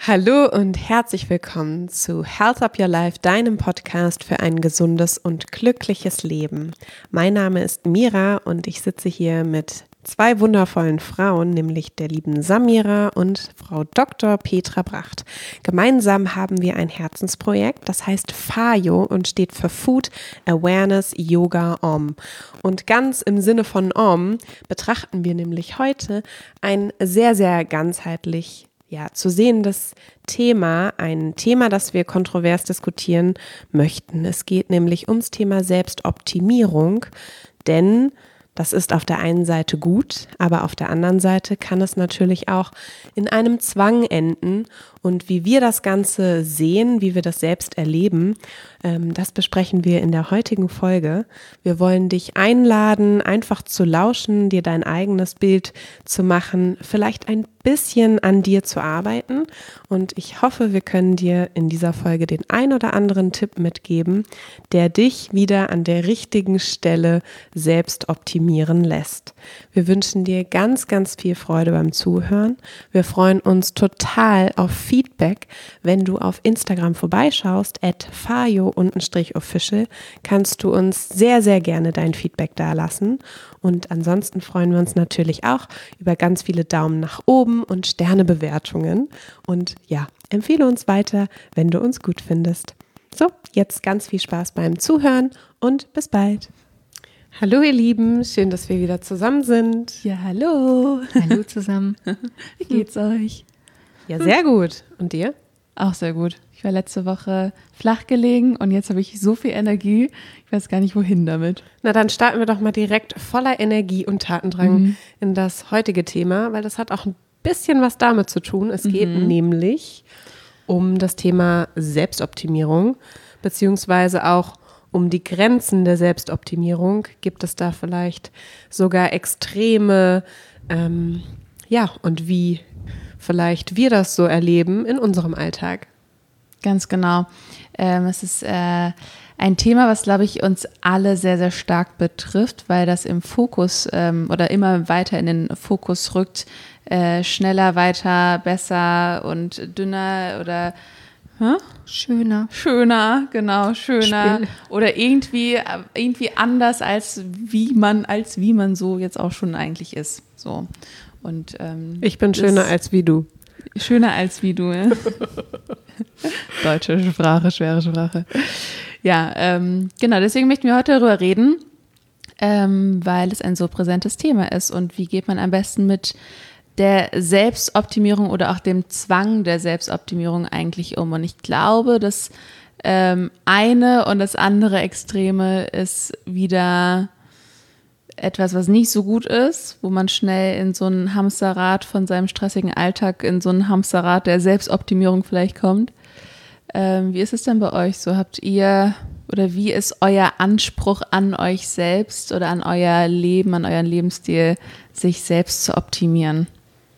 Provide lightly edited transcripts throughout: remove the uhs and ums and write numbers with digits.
Hallo und herzlich willkommen zu Health Up Your Life, deinem Podcast für ein gesundes und glückliches Leben. Mein Name ist Mira und ich sitze hier mit zwei wundervollen Frauen, nämlich der lieben Samira und Frau Dr. Petra Bracht. Gemeinsam haben wir ein Herzensprojekt, das heißt FAYO und steht für Food Awareness Yoga Om. Und ganz im Sinne von Om betrachten wir nämlich heute ein sehr, sehr ganzheitlich zu sehendes Thema, ein Thema, das wir kontrovers diskutieren möchten. Es geht nämlich ums Thema Selbstoptimierung, denn das ist auf der einen Seite gut, aber auf der anderen Seite kann es natürlich auch in einem Zwang enden. Und wie wir das Ganze sehen, wie wir das selbst erleben, das besprechen wir in der heutigen Folge. Wir wollen dich einladen, einfach zu lauschen, dir dein eigenes Bild zu machen, vielleicht ein bisschen an dir zu arbeiten. Und ich hoffe, wir können dir in dieser Folge den ein oder anderen Tipp mitgeben, der dich wieder an der richtigen Stelle selbst optimieren lässt. Wir wünschen dir ganz, ganz viel Freude beim Zuhören. Wir freuen uns total auf Feedback. Wenn du auf Instagram vorbeischaust, @fayo_official, kannst du uns sehr, sehr gerne dein Feedback dalassen. Und ansonsten freuen wir uns natürlich auch über ganz viele Daumen nach oben und Sternebewertungen. Und ja, empfehle uns weiter, wenn du uns gut findest. So, jetzt ganz viel Spaß beim Zuhören und bis bald. Hallo ihr Lieben, schön, dass wir wieder zusammen sind. Ja, hallo. Hallo zusammen. Wie geht's euch? Ja, sehr gut. Und dir? Auch sehr gut. Ich war letzte Woche flach gelegen und jetzt habe ich so viel Energie. Ich weiß gar nicht, wohin damit. Na, dann starten wir doch mal direkt voller Energie und Tatendrang in das heutige Thema, weil das hat auch ein bisschen was damit zu tun. Es geht nämlich um das Thema Selbstoptimierung, beziehungsweise auch um die Grenzen der Selbstoptimierung. Gibt es da vielleicht sogar Extreme, und wie vielleicht wir das so erleben in unserem Alltag? Ganz genau. Es ist ein Thema, was, glaube ich, uns alle sehr, sehr stark betrifft, weil das im Fokus oder immer weiter in den Fokus rückt. Schneller, weiter, besser und dünner oder schöner, genau, schöner. Spiel. Oder irgendwie anders als wie man so jetzt auch schon eigentlich ist. So. Und, ich bin schöner als wie du. Schöner als wie du, ja. Deutsche Sprache, schwere Sprache. Ja, genau, deswegen möchten wir heute darüber reden, weil es ein so präsentes Thema ist. Und wie geht man am besten mit der Selbstoptimierung oder auch dem Zwang der Selbstoptimierung eigentlich um? Und ich glaube, das eine und das andere Extreme ist wieder etwas, was nicht so gut ist, wo man schnell in so ein Hamsterrad von seinem stressigen Alltag, in so ein Hamsterrad der Selbstoptimierung vielleicht kommt. Wie ist es denn bei euch so? Habt ihr oder wie ist euer Anspruch an euch selbst oder an euer Leben, an euren Lebensstil, sich selbst zu optimieren?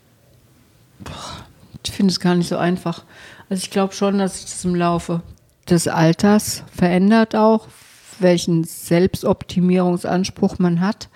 Ich finde es gar nicht so einfach. Also ich glaube schon, dass sich das im Laufe des Alters verändert auch, welchen Selbstoptimierungsanspruch man hat.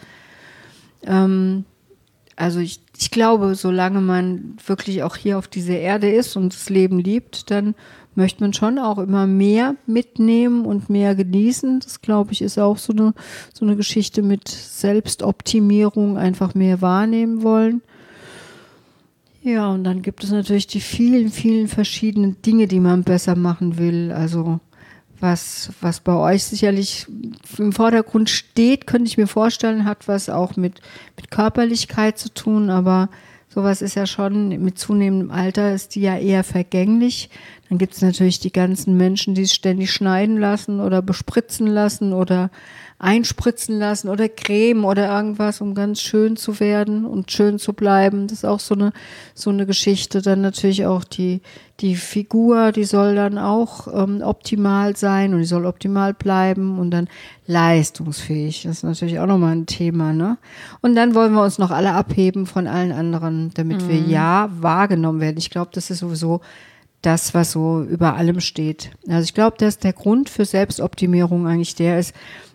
Also ich glaube, solange man wirklich auch hier auf dieser Erde ist und das Leben liebt, dann möchte man schon auch immer mehr mitnehmen und mehr genießen. Das, glaube ich, ist auch so eine Geschichte mit Selbstoptimierung, einfach mehr wahrnehmen wollen. Ja, und dann gibt es natürlich die vielen, vielen verschiedenen Dinge, die man besser machen will. Also was bei euch sicherlich im Vordergrund steht, könnte ich mir vorstellen, hat was auch mit Körperlichkeit zu tun, aber sowas ist ja schon mit zunehmendem Alter, ist die ja eher vergänglich. Dann gibt es natürlich die ganzen Menschen, die es ständig schneiden lassen oder bespritzen lassen oder einspritzen lassen oder Creme oder irgendwas, um ganz schön zu werden und schön zu bleiben. Das ist auch so eine Geschichte. Dann natürlich auch die Figur, die soll dann auch optimal sein und die soll optimal bleiben und dann leistungsfähig. Das ist natürlich auch nochmal ein Thema, ne? Und dann wollen wir uns noch alle abheben von allen anderen, damit wir wahrgenommen werden. Ich glaube, das ist sowieso das, was so über allem steht. Also ich glaube, dass der Grund für Selbstoptimierung eigentlich der ist,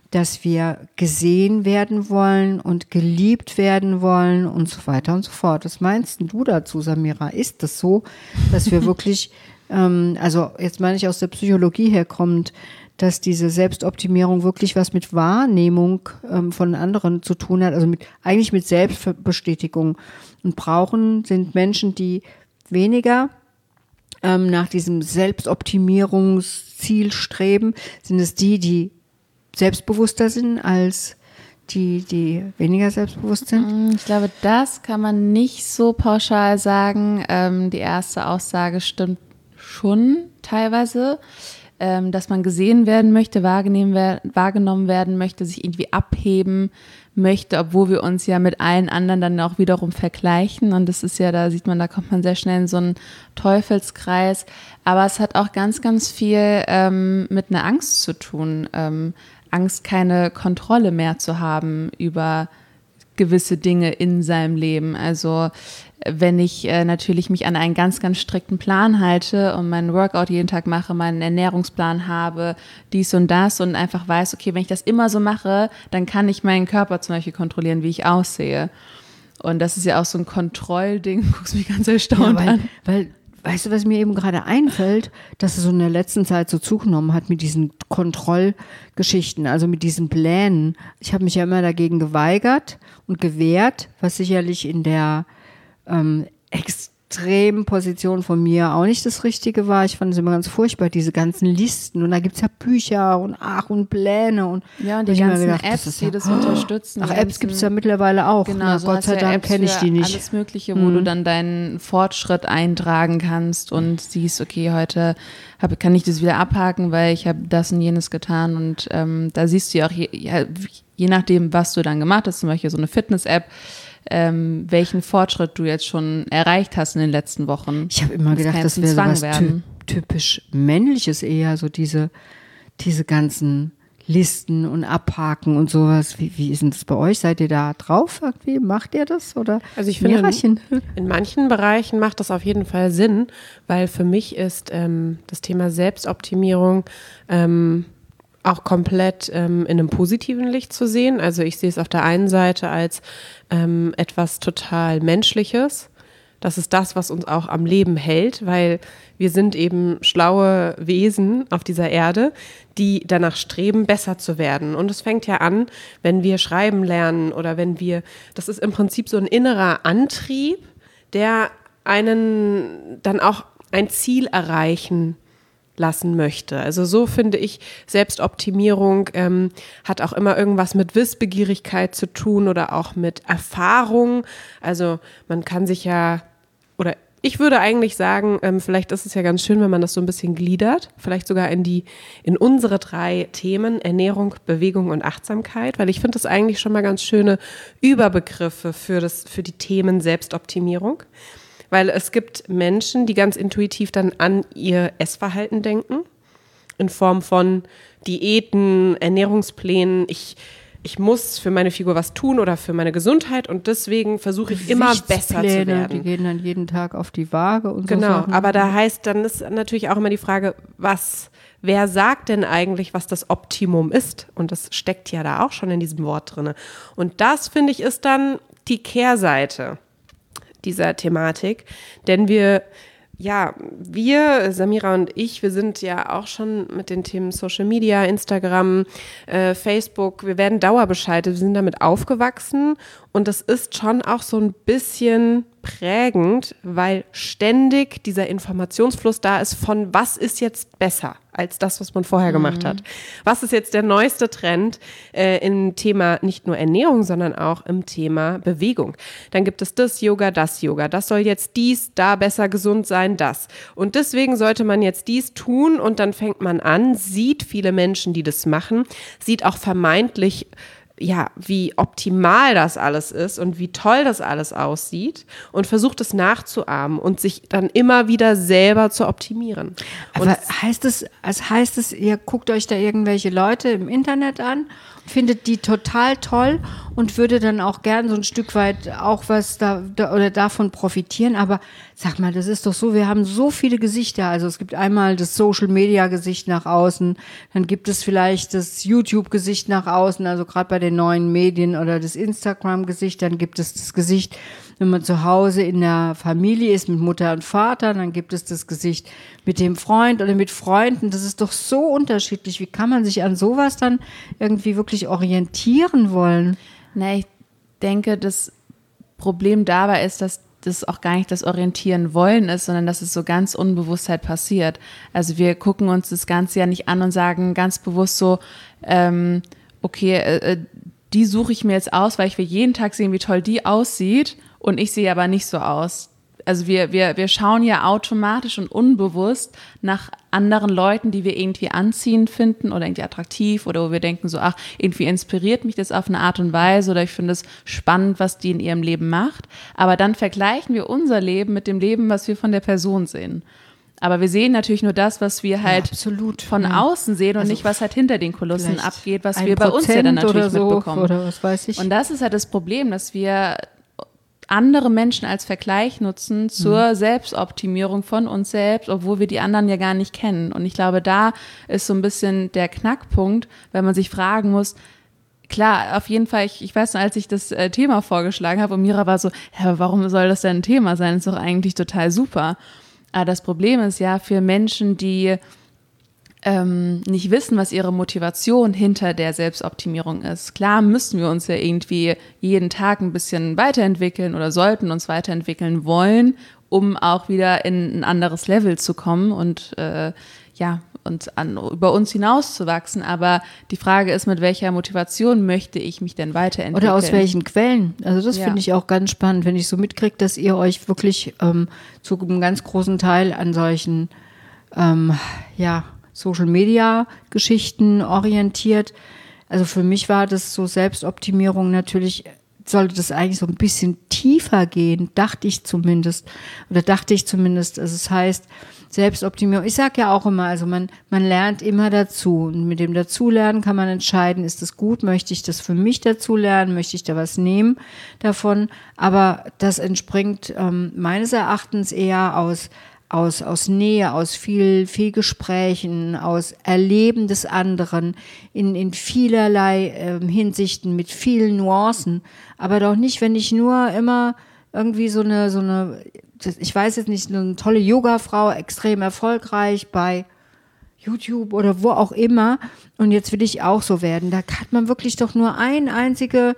dass wir gesehen werden wollen und geliebt werden wollen und so weiter und so fort. Was meinst du dazu, Samira? Ist das so, dass wir wirklich, also jetzt meine ich aus der Psychologie herkommend, dass diese Selbstoptimierung wirklich was mit Wahrnehmung von anderen zu tun hat, also eigentlich mit Selbstbestätigung. Und brauchen sind Menschen, die weniger nach diesem Selbstoptimierungsziel streben, sind es die selbstbewusster sind als die weniger selbstbewusst sind? Ich glaube, das kann man nicht so pauschal sagen. Die erste Aussage stimmt schon teilweise, dass man gesehen werden möchte, wahrgenommen werden möchte, sich irgendwie abheben möchte, obwohl wir uns ja mit allen anderen dann auch wiederum vergleichen. Und das ist ja, da sieht man, da kommt man sehr schnell in so einen Teufelskreis. Aber es hat auch ganz, ganz viel mit einer Angst zu tun. Angst, keine Kontrolle mehr zu haben über gewisse Dinge in seinem Leben. Also wenn ich natürlich mich an einen ganz, ganz strikten Plan halte und meinen Workout jeden Tag mache, meinen Ernährungsplan habe, dies und das und einfach weiß, okay, wenn ich das immer so mache, dann kann ich meinen Körper zum Beispiel kontrollieren, wie ich aussehe. Und das ist ja auch so ein Kontrollding. Du guckst mich ganz erstaunt an. Weil weißt du, was mir eben gerade einfällt, dass es so in der letzten Zeit so zugenommen hat mit diesen Kontrollgeschichten, also mit diesen Plänen. Ich habe mich ja immer dagegen geweigert und gewehrt, was sicherlich in der extremen Position von mir auch nicht das Richtige war. Ich fand es immer ganz furchtbar, diese ganzen Listen. Und da gibt es ja Bücher und Pläne. Und ja, und die ganzen gedacht, Apps, die das unterstützen. Ach, Apps gibt es ja mittlerweile auch. Genau, Na, so Gott sei Dank kenne ich die nicht. Alles Mögliche, wo du dann deinen Fortschritt eintragen kannst und siehst, okay, heute kann ich das wieder abhaken, weil ich habe das und jenes getan. Und da siehst du ja auch, je nachdem, was du dann gemacht hast, zum Beispiel so eine Fitness-App, welchen Fortschritt du jetzt schon erreicht hast in den letzten Wochen. Ich habe immer gedacht, das wäre so was typisch Männliches eher, so diese ganzen Listen und Abhaken und sowas. Wie ist denn das bei euch? Seid ihr da drauf irgendwie? Macht ihr das? Oder? Also ich finde, in manchen Bereichen macht das auf jeden Fall Sinn, weil für mich ist das Thema Selbstoptimierung auch komplett in einem positiven Licht zu sehen. Also ich sehe es auf der einen Seite als etwas total Menschliches. Das ist das, was uns auch am Leben hält, weil wir sind eben schlaue Wesen auf dieser Erde, die danach streben, besser zu werden. Und es fängt ja an, wenn wir schreiben lernen oder das ist im Prinzip so ein innerer Antrieb, der einen dann auch ein Ziel erreichen lassen möchte. Also so finde ich, Selbstoptimierung hat auch immer irgendwas mit Wissbegierigkeit zu tun oder auch mit Erfahrung. Also man kann sich ja, oder ich würde eigentlich sagen, vielleicht ist es ja ganz schön, wenn man das so ein bisschen gliedert, vielleicht sogar in unsere 3 Themen, Ernährung, Bewegung und Achtsamkeit, weil ich finde das eigentlich schon mal ganz schöne Überbegriffe für die Themen Selbstoptimierung. Weil es gibt Menschen, die ganz intuitiv dann an ihr Essverhalten denken, in Form von Diäten, Ernährungsplänen. Ich muss für meine Figur was tun oder für meine Gesundheit und deswegen versuche ich immer besser zu werden. Die gehen dann jeden Tag auf die Waage und so. Genau, aber dann ist natürlich auch immer die Frage, wer sagt denn eigentlich, was das Optimum ist? Und das steckt ja da auch schon in diesem Wort drin. Und das, finde ich, ist dann die Kehrseite dieser Thematik, denn wir, Samira und ich, wir sind ja auch schon mit den Themen Social Media, Instagram, Facebook, wir werden dauerbeschaltet, wir sind damit aufgewachsen und das ist schon auch so ein bisschen prägend, weil ständig dieser Informationsfluss da ist von was ist jetzt besser als das, was man vorher gemacht hat. Was ist jetzt der neueste Trend im Thema nicht nur Ernährung, sondern auch im Thema Bewegung. Dann gibt es das Yoga. Das soll jetzt dies, da besser gesund sein, das. Und deswegen sollte man jetzt dies tun und dann fängt man an, sieht viele Menschen, die das machen, sieht auch vermeintlich wie optimal das alles ist und wie toll das alles aussieht und versucht es nachzuahmen und sich dann immer wieder selber zu optimieren. Aber heißt es, ihr guckt euch da irgendwelche Leute im Internet an findet die total toll und würde dann auch gern so ein Stück weit auch was oder davon profitieren. Aber sag mal, das ist doch so, wir haben so viele Gesichter. Also es gibt einmal das Social-Media-Gesicht nach außen, dann gibt es vielleicht das YouTube-Gesicht nach außen, also gerade bei den neuen Medien, oder das Instagram-Gesicht, dann gibt es das Gesicht, wenn man zu Hause in der Familie ist mit Mutter und Vater, dann gibt es das Gesicht mit dem Freund oder mit Freunden. Das ist doch so unterschiedlich. Wie kann man sich an sowas dann irgendwie wirklich orientieren wollen? Na, ich denke, das Problem dabei ist, dass das auch gar nicht das Orientieren wollen ist, sondern dass es so ganz unbewusst halt passiert. Also wir gucken uns das Ganze ja nicht an und sagen ganz bewusst so, okay, die suche ich mir jetzt aus, weil ich will jeden Tag sehen, wie toll die aussieht und ich sehe aber nicht so aus. Also wir schauen ja automatisch und unbewusst nach anderen Leuten, die wir irgendwie anziehend finden oder irgendwie attraktiv oder wo wir denken so, ach, irgendwie inspiriert mich das auf eine Art und Weise oder ich finde es spannend, was die in ihrem Leben macht. Aber dann vergleichen wir unser Leben mit dem Leben, was wir von der Person sehen. Aber wir sehen natürlich nur das, was wir halt von außen sehen und nicht, was halt hinter den Kulissen abgeht, was wir bei uns ja dann natürlich so mitbekommen. Oder was weiß ich. Und das ist halt das Problem, dass wir andere Menschen als Vergleich nutzen zur Selbstoptimierung von uns selbst, obwohl wir die anderen ja gar nicht kennen. Und ich glaube, da ist so ein bisschen der Knackpunkt, weil man sich fragen muss, klar, auf jeden Fall, ich weiß noch, als ich das Thema vorgeschlagen habe und Mira war so, ja, warum soll das denn ein Thema sein? Das ist doch eigentlich total super. Aber das Problem ist ja für Menschen, die nicht wissen, was ihre Motivation hinter der Selbstoptimierung ist. Klar müssen wir uns ja irgendwie jeden Tag ein bisschen weiterentwickeln oder sollten uns weiterentwickeln wollen, um auch wieder in ein anderes Level zu kommen und über uns hinauszuwachsen. Aber die Frage ist, mit welcher Motivation möchte ich mich denn weiterentwickeln? Oder aus welchen Quellen? Also das finde ich auch ganz spannend, wenn ich so mitkriege, dass ihr euch wirklich zu einem ganz großen Teil an solchen Social-Media-Geschichten orientiert. Also für mich war das so Selbstoptimierung natürlich, sollte das eigentlich so ein bisschen tiefer gehen, dachte ich zumindest. Also es heißt, Selbstoptimierung, ich sage ja auch immer, also man lernt immer dazu und mit dem Dazulernen kann man entscheiden, ist das gut, möchte ich das für mich dazulernen, möchte ich da was nehmen davon, aber das entspringt meines Erachtens eher aus Nähe, aus viel Gesprächen, aus Erleben des anderen in vielerlei Hinsichten mit vielen Nuancen, aber doch nicht, wenn ich nur immer irgendwie so eine, ich weiß jetzt nicht, eine tolle Yogafrau, extrem erfolgreich bei YouTube oder wo auch immer und jetzt will ich auch so werden. Da hat man wirklich doch nur einen einzigen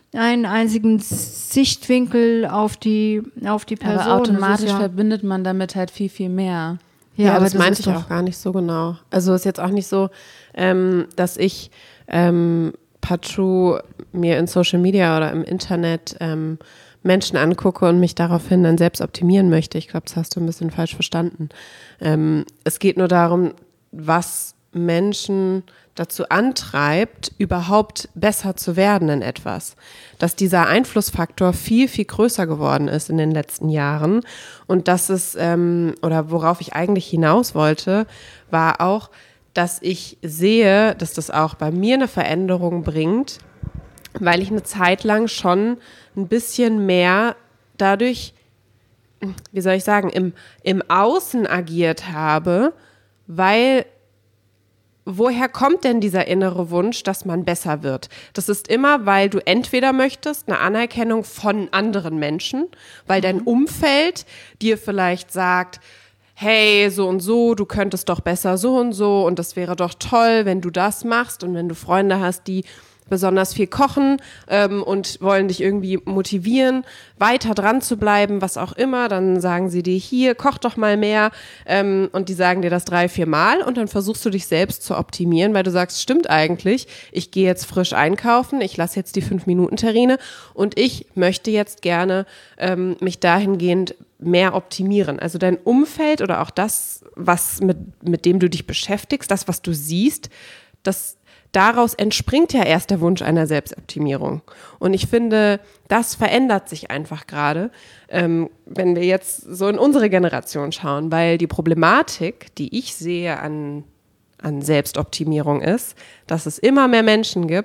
Sichtwinkel auf die Person. Aber automatisch verbindet man damit halt viel, viel mehr. Ja, aber das meinte ich auch gar nicht so genau. Also ist jetzt auch nicht so, dass ich partout mir in Social Media oder im Internet Menschen angucke und mich daraufhin dann selbst optimieren möchte. Ich glaube, das hast du ein bisschen falsch verstanden. Es geht nur darum, was Menschen dazu antreibt, überhaupt besser zu werden in etwas. Dass dieser Einflussfaktor viel, viel größer geworden ist in den letzten Jahren. Und dass es, oder worauf ich eigentlich hinaus wollte, war auch, dass ich sehe, dass das auch bei mir eine Veränderung bringt, weil ich eine Zeit lang schon ein bisschen mehr dadurch, wie soll ich sagen, im Außen agiert habe, weil woher kommt denn dieser innere Wunsch, dass man besser wird? Das ist immer, weil du entweder möchtest eine Anerkennung von anderen Menschen, weil dein Umfeld dir vielleicht sagt, hey, so und so, du könntest doch besser so und das wäre doch toll, wenn du das machst und wenn du Freunde hast, die besonders viel kochen und wollen dich irgendwie motivieren, weiter dran zu bleiben, was auch immer, dann sagen sie dir, hier, koch doch mal mehr und die sagen dir das 3-4 Mal und dann versuchst du dich selbst zu optimieren, weil du sagst, stimmt eigentlich, ich gehe jetzt frisch einkaufen, ich lasse jetzt die 5-Minuten-Terrine und ich möchte jetzt gerne mich dahingehend mehr optimieren. Also dein Umfeld oder auch das, was mit dem du dich beschäftigst, das, was du siehst, daraus entspringt ja erst der Wunsch einer Selbstoptimierung. Und ich finde, das verändert sich einfach gerade, wenn wir jetzt so in unsere Generation schauen, weil die Problematik, die ich sehe an Selbstoptimierung ist, dass es immer mehr Menschen gibt,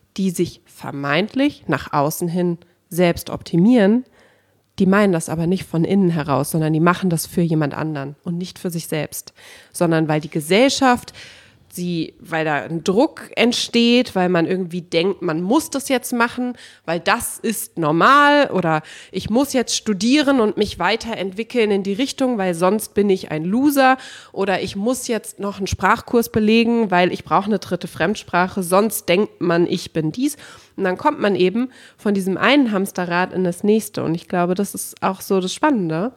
die sich vermeintlich nach außen hin selbst optimieren, die meinen das aber nicht von innen heraus, sondern die machen das für jemand anderen und nicht für sich selbst, sondern weil die Gesellschaft, weil da ein Druck entsteht, weil man irgendwie denkt, man muss das jetzt machen, weil das ist normal oder ich muss jetzt studieren und mich weiterentwickeln in die Richtung, weil sonst bin ich ein Loser oder ich muss jetzt noch einen Sprachkurs belegen, weil ich brauche eine 3. Fremdsprache, sonst denkt man, ich bin dies. Und dann kommt man eben von diesem einen Hamsterrad in das nächste und ich glaube, das ist auch so das Spannende.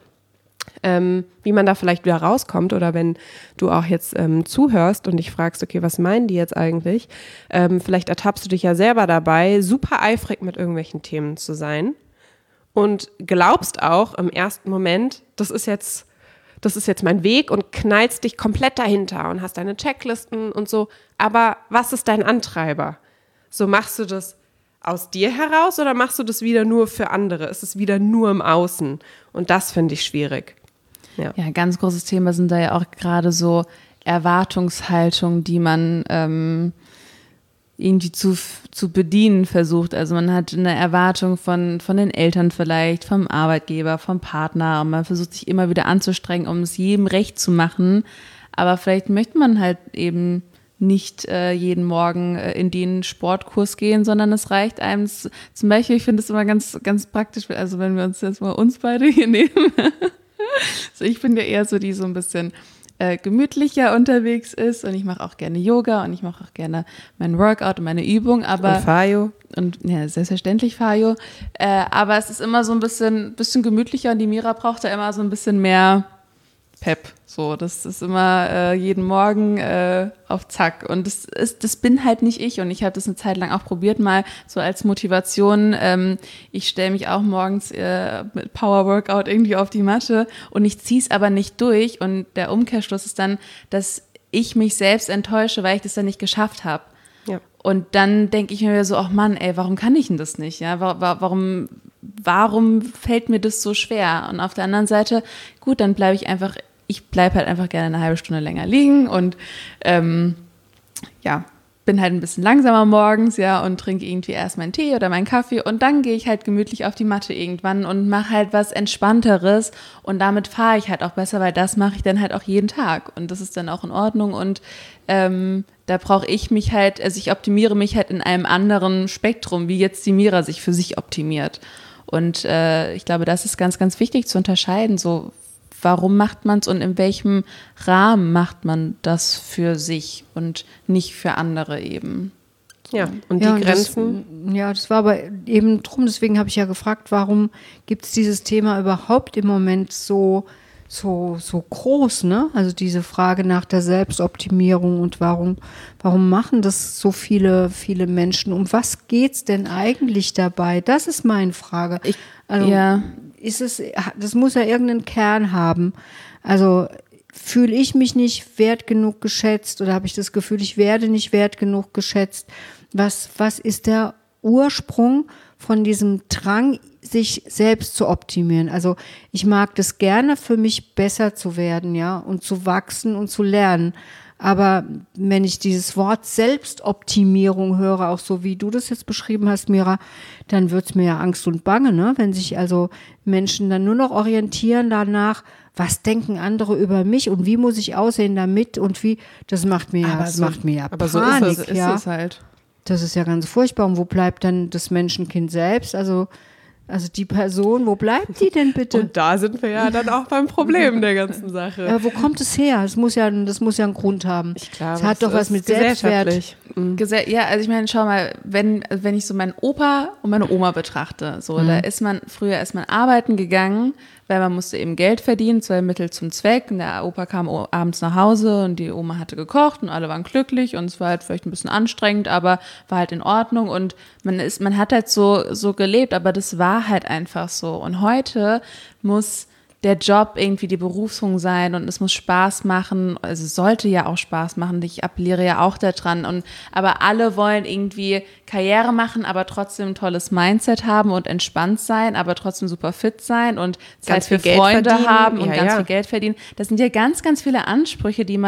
Wie man da vielleicht wieder rauskommt oder wenn du auch jetzt zuhörst und dich fragst, okay, was meinen die jetzt eigentlich? Vielleicht ertappst du dich ja selber dabei, super eifrig mit irgendwelchen Themen zu sein und glaubst auch im ersten Moment, das ist jetzt mein Weg und knallst dich komplett dahinter und hast deine Checklisten und so. Aber was ist dein Antreiber? So, machst du das aus dir heraus oder machst du das wieder nur für andere? Ist es wieder nur im Außen? Und das finde ich schwierig. Ja, ein ganz großes Thema sind da ja auch gerade so Erwartungshaltungen, die man irgendwie zu bedienen versucht. Also man hat eine Erwartung von den Eltern vielleicht, vom Arbeitgeber, vom Partner und man versucht sich immer wieder anzustrengen, um es jedem recht zu machen. Aber vielleicht möchte man halt eben nicht jeden Morgen in den Sportkurs gehen, sondern es reicht einem zum Beispiel, ich finde es immer ganz, ganz praktisch, also wenn wir uns jetzt mal uns beide hier nehmen. Also ich bin ja eher so, die so ein bisschen gemütlicher unterwegs ist und ich mache auch gerne Yoga und ich mache auch gerne mein Workout und meine Übung. Und Fajo. Und ja, selbstverständlich Fajo. Aber es ist immer so ein bisschen gemütlicher und die Mira braucht da immer so ein bisschen mehr Pep. So, das ist immer jeden Morgen auf Zack. Und das bin halt nicht ich. Und ich habe das eine Zeit lang auch probiert, mal so als Motivation. Ich stelle mich auch morgens mit Power-Workout irgendwie auf die Matte und ich ziehe es aber nicht durch. Und der Umkehrschluss ist dann, dass ich mich selbst enttäusche, weil ich das dann nicht geschafft habe. Ja. Und dann denke ich mir wieder so, ach Mann, ey, warum kann ich denn das nicht? Ja, warum fällt mir das so schwer? Und auf der anderen Seite, gut, dann bleibe halt einfach gerne eine halbe Stunde länger liegen und bin halt ein bisschen langsamer morgens, ja, und trinke irgendwie erst meinen Tee oder meinen Kaffee und dann gehe ich halt gemütlich auf die Matte irgendwann und mache halt was Entspannteres und damit fahre ich halt auch besser, weil das mache ich dann halt auch jeden Tag und das ist dann auch in Ordnung und da brauche ich mich halt, also ich optimiere mich halt in einem anderen Spektrum, wie jetzt die Mira sich für sich optimiert und ich glaube, das ist ganz, ganz wichtig zu unterscheiden, so warum macht man es und in welchem Rahmen macht man das für sich und nicht für andere eben. So. Ja, und die Grenzen. Das war aber eben drum, deswegen habe ich ja gefragt, warum gibt es dieses Thema überhaupt im Moment so groß, ne? Also diese Frage nach der Selbstoptimierung und warum machen das so viele Menschen? Um was geht's denn eigentlich dabei? Das ist meine Frage. Das muss ja irgendeinen Kern haben. Also fühle ich mich nicht wert genug geschätzt oder habe ich das Gefühl, ich werde nicht wert genug geschätzt? Was ist der Ursprung von diesem Drang, sich selbst zu optimieren? Also ich mag das gerne, für mich besser zu werden, ja, und zu wachsen und zu lernen. Aber wenn ich dieses Wort Selbstoptimierung höre, auch so wie du das jetzt beschrieben hast, Mira, dann wird's mir ja Angst und Bange, ne? Wenn sich also Menschen dann nur noch orientieren danach, was denken andere über mich und wie muss ich aussehen damit und wie, das macht mir ja aber Panik, so ist es halt. Das ist ja ganz furchtbar. Und wo bleibt dann das Menschenkind selbst? Also die Person, wo bleibt die denn bitte? Und da sind wir ja dann auch beim Problem der ganzen Sache. Aber wo kommt es her? Das muss ja einen Grund haben. Ich glaube, es hat doch was mit Selbstwert. Ja, also ich meine, schau mal, wenn ich so meinen Opa und meine Oma betrachte, so, da früher ist man arbeiten gegangen, weil man musste eben Geld verdienen, zwei Mittel zum Zweck. Und der Opa kam abends nach Hause und die Oma hatte gekocht und alle waren glücklich und es war halt vielleicht ein bisschen anstrengend, aber war halt in Ordnung und man hat halt so gelebt, aber das war halt einfach so. Und heute muss der Job irgendwie die Berufung sein und es muss Spaß machen, also es sollte ja auch Spaß machen, ich appelliere ja auch daran aber alle wollen irgendwie Karriere machen, aber trotzdem ein tolles Mindset haben und entspannt sein, aber trotzdem super fit sein und Zeit für Freunde haben und ganz viel Geld verdienen. Das sind ja ganz, ganz viele Ansprüche, die man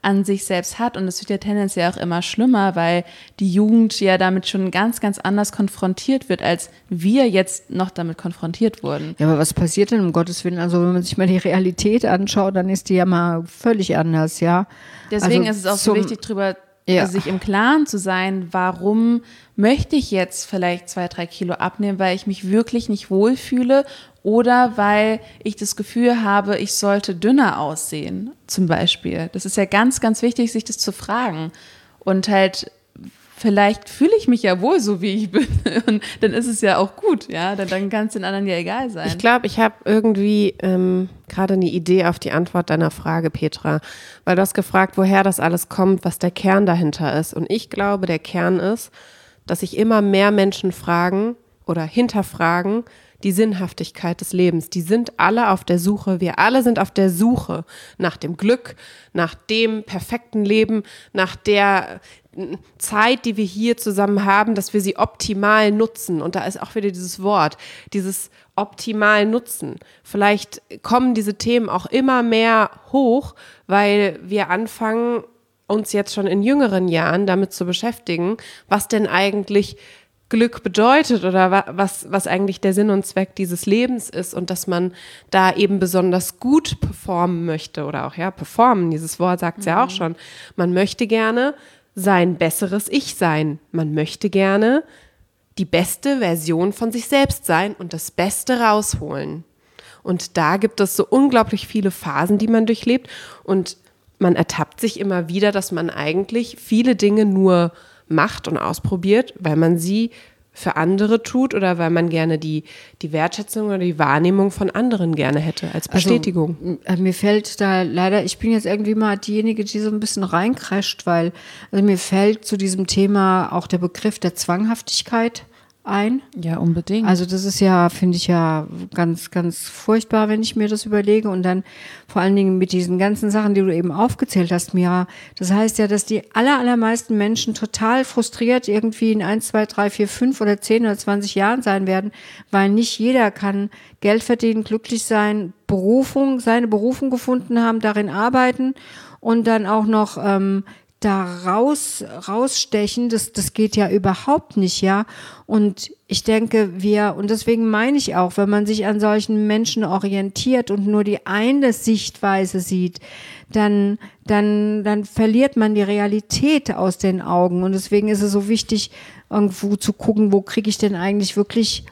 an sich selbst hat. Und es wird ja tendenziell auch immer schlimmer, weil die Jugend ja damit schon ganz, ganz anders konfrontiert wird, als wir jetzt noch damit konfrontiert wurden. Ja, aber was passiert denn, um Gottes Willen? Also wenn man sich mal die Realität anschaut, dann ist die ja mal völlig anders, ja. Deswegen also ist es auch so wichtig, also sich im Klaren zu sein, warum möchte ich jetzt vielleicht 2-3 Kilo abnehmen, weil ich mich wirklich nicht wohlfühle oder weil ich das Gefühl habe, ich sollte dünner aussehen, zum Beispiel. Das ist ja ganz, ganz wichtig, sich das zu fragen. Und halt, vielleicht fühle ich mich ja wohl so, wie ich bin. Und dann ist es ja auch gut, ja. Dann kann es den anderen ja egal sein. Ich glaube, ich habe irgendwie gerade eine Idee auf die Antwort deiner Frage, Petra. Weil du hast gefragt, woher das alles kommt, was der Kern dahinter ist. Und ich glaube, der Kern ist, dass sich immer mehr Menschen fragen oder hinterfragen die Sinnhaftigkeit des Lebens. Die sind alle auf der Suche, wir alle sind auf der Suche nach dem Glück, nach dem perfekten Leben, nach der Zeit, die wir hier zusammen haben, dass wir sie optimal nutzen. Und da ist auch wieder dieses Wort, dieses optimal nutzen. Vielleicht kommen diese Themen auch immer mehr hoch, weil wir anfangen, uns jetzt schon in jüngeren Jahren damit zu beschäftigen, was denn eigentlich Glück bedeutet oder was eigentlich der Sinn und Zweck dieses Lebens ist und dass man da eben besonders gut performen möchte oder auch, ja, performen, dieses Wort sagt es ja auch schon. Man möchte gerne sein besseres Ich sein. Man möchte gerne die beste Version von sich selbst sein und das Beste rausholen. Und da gibt es so unglaublich viele Phasen, die man durchlebt und man ertappt sich immer wieder, dass man eigentlich viele Dinge nur macht und ausprobiert, weil man sie für andere tut oder weil man gerne die Wertschätzung oder die Wahrnehmung von anderen gerne hätte als Bestätigung. Also, mir fällt da leider, ich bin jetzt irgendwie mal diejenige, die so ein bisschen reincrasht, weil mir fällt zu diesem Thema auch der Begriff der Zwanghaftigkeit ein. Ja, unbedingt. Also das ist ja, finde ich ja ganz, ganz furchtbar, wenn ich mir das überlege und dann vor allen Dingen mit diesen ganzen Sachen, die du eben aufgezählt hast, Mira. Das heißt ja, dass die allermeisten Menschen total frustriert irgendwie in 1, 2, 3, 4, 5 oder 10 oder 20 Jahren sein werden, weil nicht jeder kann Geld verdienen, glücklich sein, seine Berufung gefunden haben, darin arbeiten und dann auch noch da rausstechen, das geht ja überhaupt nicht, ja. Und ich denke, und deswegen meine ich auch, wenn man sich an solchen Menschen orientiert und nur die eine Sichtweise sieht, dann verliert man die Realität aus den Augen. Und deswegen ist es so wichtig, irgendwo zu gucken, wo kriege ich denn eigentlich wirklich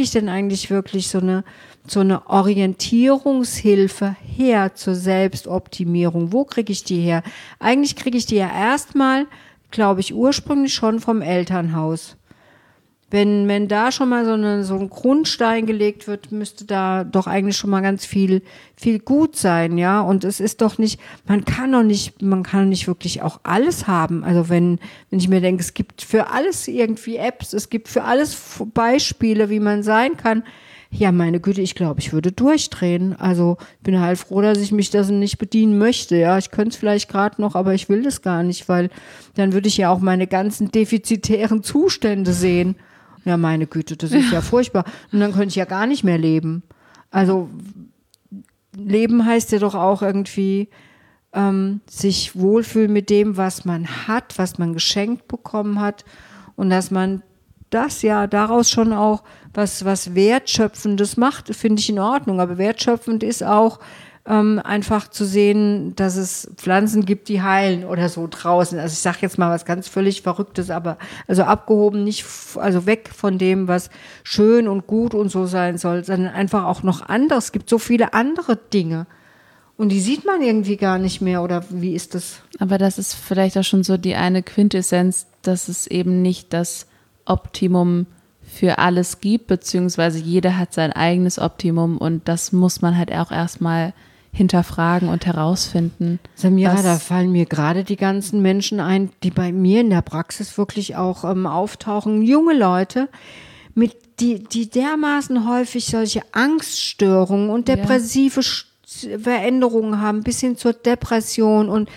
so eine Orientierungshilfe her zur Selbstoptimierung. Wo kriege ich die her? Eigentlich kriege ich die ja erstmal, glaube ich, ursprünglich schon vom Elternhaus. Wenn da schon mal so ein Grundstein gelegt wird, müsste da doch eigentlich schon mal ganz viel gut sein, ja. Und es ist doch nicht, man kann doch nicht wirklich auch alles haben. Also wenn ich mir denke, es gibt für alles irgendwie Apps, es gibt für alles Beispiele, wie man sein kann. Ja, meine Güte, ich glaube, ich würde durchdrehen. Also bin halt froh, dass ich mich das nicht bedienen möchte. Ja, ich könnte es vielleicht gerade noch, aber ich will das gar nicht, weil dann würde ich ja auch meine ganzen defizitären Zustände sehen. Ja, meine Güte, das ist ja furchtbar. Und dann könnte ich ja gar nicht mehr leben. Also Leben heißt ja doch auch irgendwie sich wohlfühlen mit dem, was man hat, was man geschenkt bekommen hat und dass man das ja daraus schon auch was Wertschöpfendes macht, finde ich in Ordnung. Aber wertschöpfend ist auch einfach zu sehen, dass es Pflanzen gibt, die heilen oder so draußen. Also ich sage jetzt mal was ganz völlig Verrücktes, aber also abgehoben, nicht, also weg von dem, was schön und gut und so sein soll, sondern einfach auch noch anders. Es gibt so viele andere Dinge. Und die sieht man irgendwie gar nicht mehr, oder wie ist das? Aber das ist vielleicht auch schon so die eine Quintessenz, dass es eben nicht das Optimum für alles gibt, beziehungsweise jeder hat sein eigenes Optimum und das muss man halt auch erstmal hinterfragen und herausfinden. Samira, da fallen mir gerade die ganzen Menschen ein, die bei mir in der Praxis wirklich auch auftauchen. Junge Leute, die dermaßen häufig solche Angststörungen und depressive Veränderungen haben, bis hin zur Depression und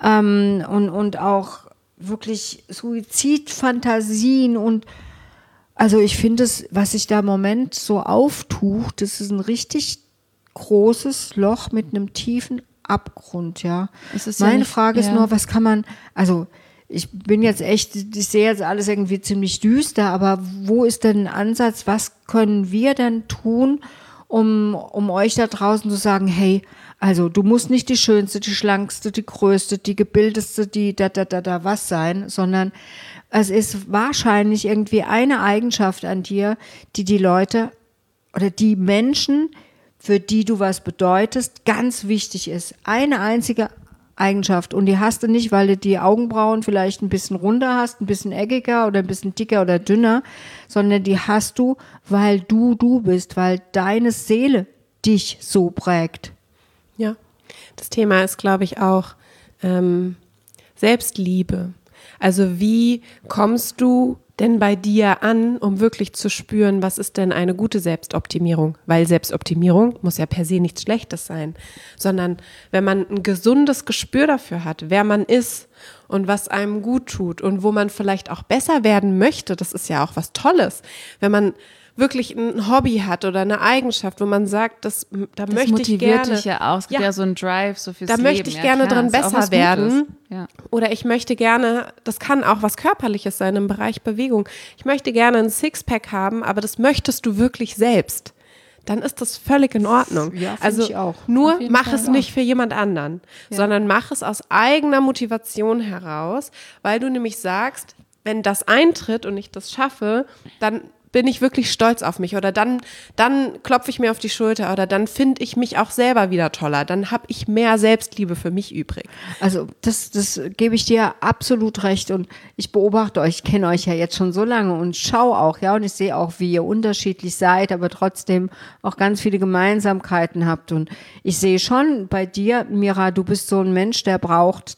auch wirklich Suizidfantasien und also ich finde es, was sich da im Moment so auftut, das ist ein richtig großes Loch mit einem tiefen Abgrund, ja. Meine Frage ist nur, was kann man, also ich bin jetzt echt, ich sehe jetzt alles irgendwie ziemlich düster, aber wo ist denn ein Ansatz, was können wir denn tun, um euch da draußen zu sagen, hey, also du musst nicht die Schönste, die Schlankste, die Größte, die Gebildetste, die was sein, sondern es ist wahrscheinlich irgendwie eine Eigenschaft an dir, die Leute oder die Menschen, für die du was bedeutest, ganz wichtig ist. Eine einzige Eigenschaft. Und die hast du nicht, weil du die Augenbrauen vielleicht ein bisschen runder hast, ein bisschen eckiger oder ein bisschen dicker oder dünner, sondern die hast du, weil du bist, weil deine Seele dich so prägt. Ja, das Thema ist, glaube ich, auch Selbstliebe. Also wie kommst du denn bei dir an, um wirklich zu spüren, was ist denn eine gute Selbstoptimierung? Weil Selbstoptimierung muss ja per se nichts Schlechtes sein, sondern wenn man ein gesundes Gespür dafür hat, wer man ist und was einem gut tut und wo man vielleicht auch besser werden möchte, das ist ja auch was Tolles, wenn man wirklich ein Hobby hat oder eine Eigenschaft, wo man sagt, da möchte ich gerne. Das motiviert dich ja auch, es gibt ja so einen Drive, so fürs Leben. Da möchte ich gerne drin besser werden. Ja. Oder ich möchte gerne, das kann auch was Körperliches sein im Bereich Bewegung. Ich möchte gerne ein Sixpack haben, aber das möchtest du wirklich selbst. Dann ist das völlig in Ordnung. Ja, also ich auch. nur mach es nicht für jemand anderen, sondern mach es aus eigener Motivation heraus, weil du nämlich sagst, wenn das eintritt und ich das schaffe, dann bin ich wirklich stolz auf mich oder dann klopfe ich mir auf die Schulter oder dann finde ich mich auch selber wieder toller, dann habe ich mehr Selbstliebe für mich übrig. Also das gebe ich dir absolut recht und ich beobachte euch, ich kenne euch ja jetzt schon so lange und schaue auch, ja, und ich sehe auch, wie ihr unterschiedlich seid, aber trotzdem auch ganz viele Gemeinsamkeiten habt und ich sehe schon bei dir, Mira, du bist so ein Mensch, der braucht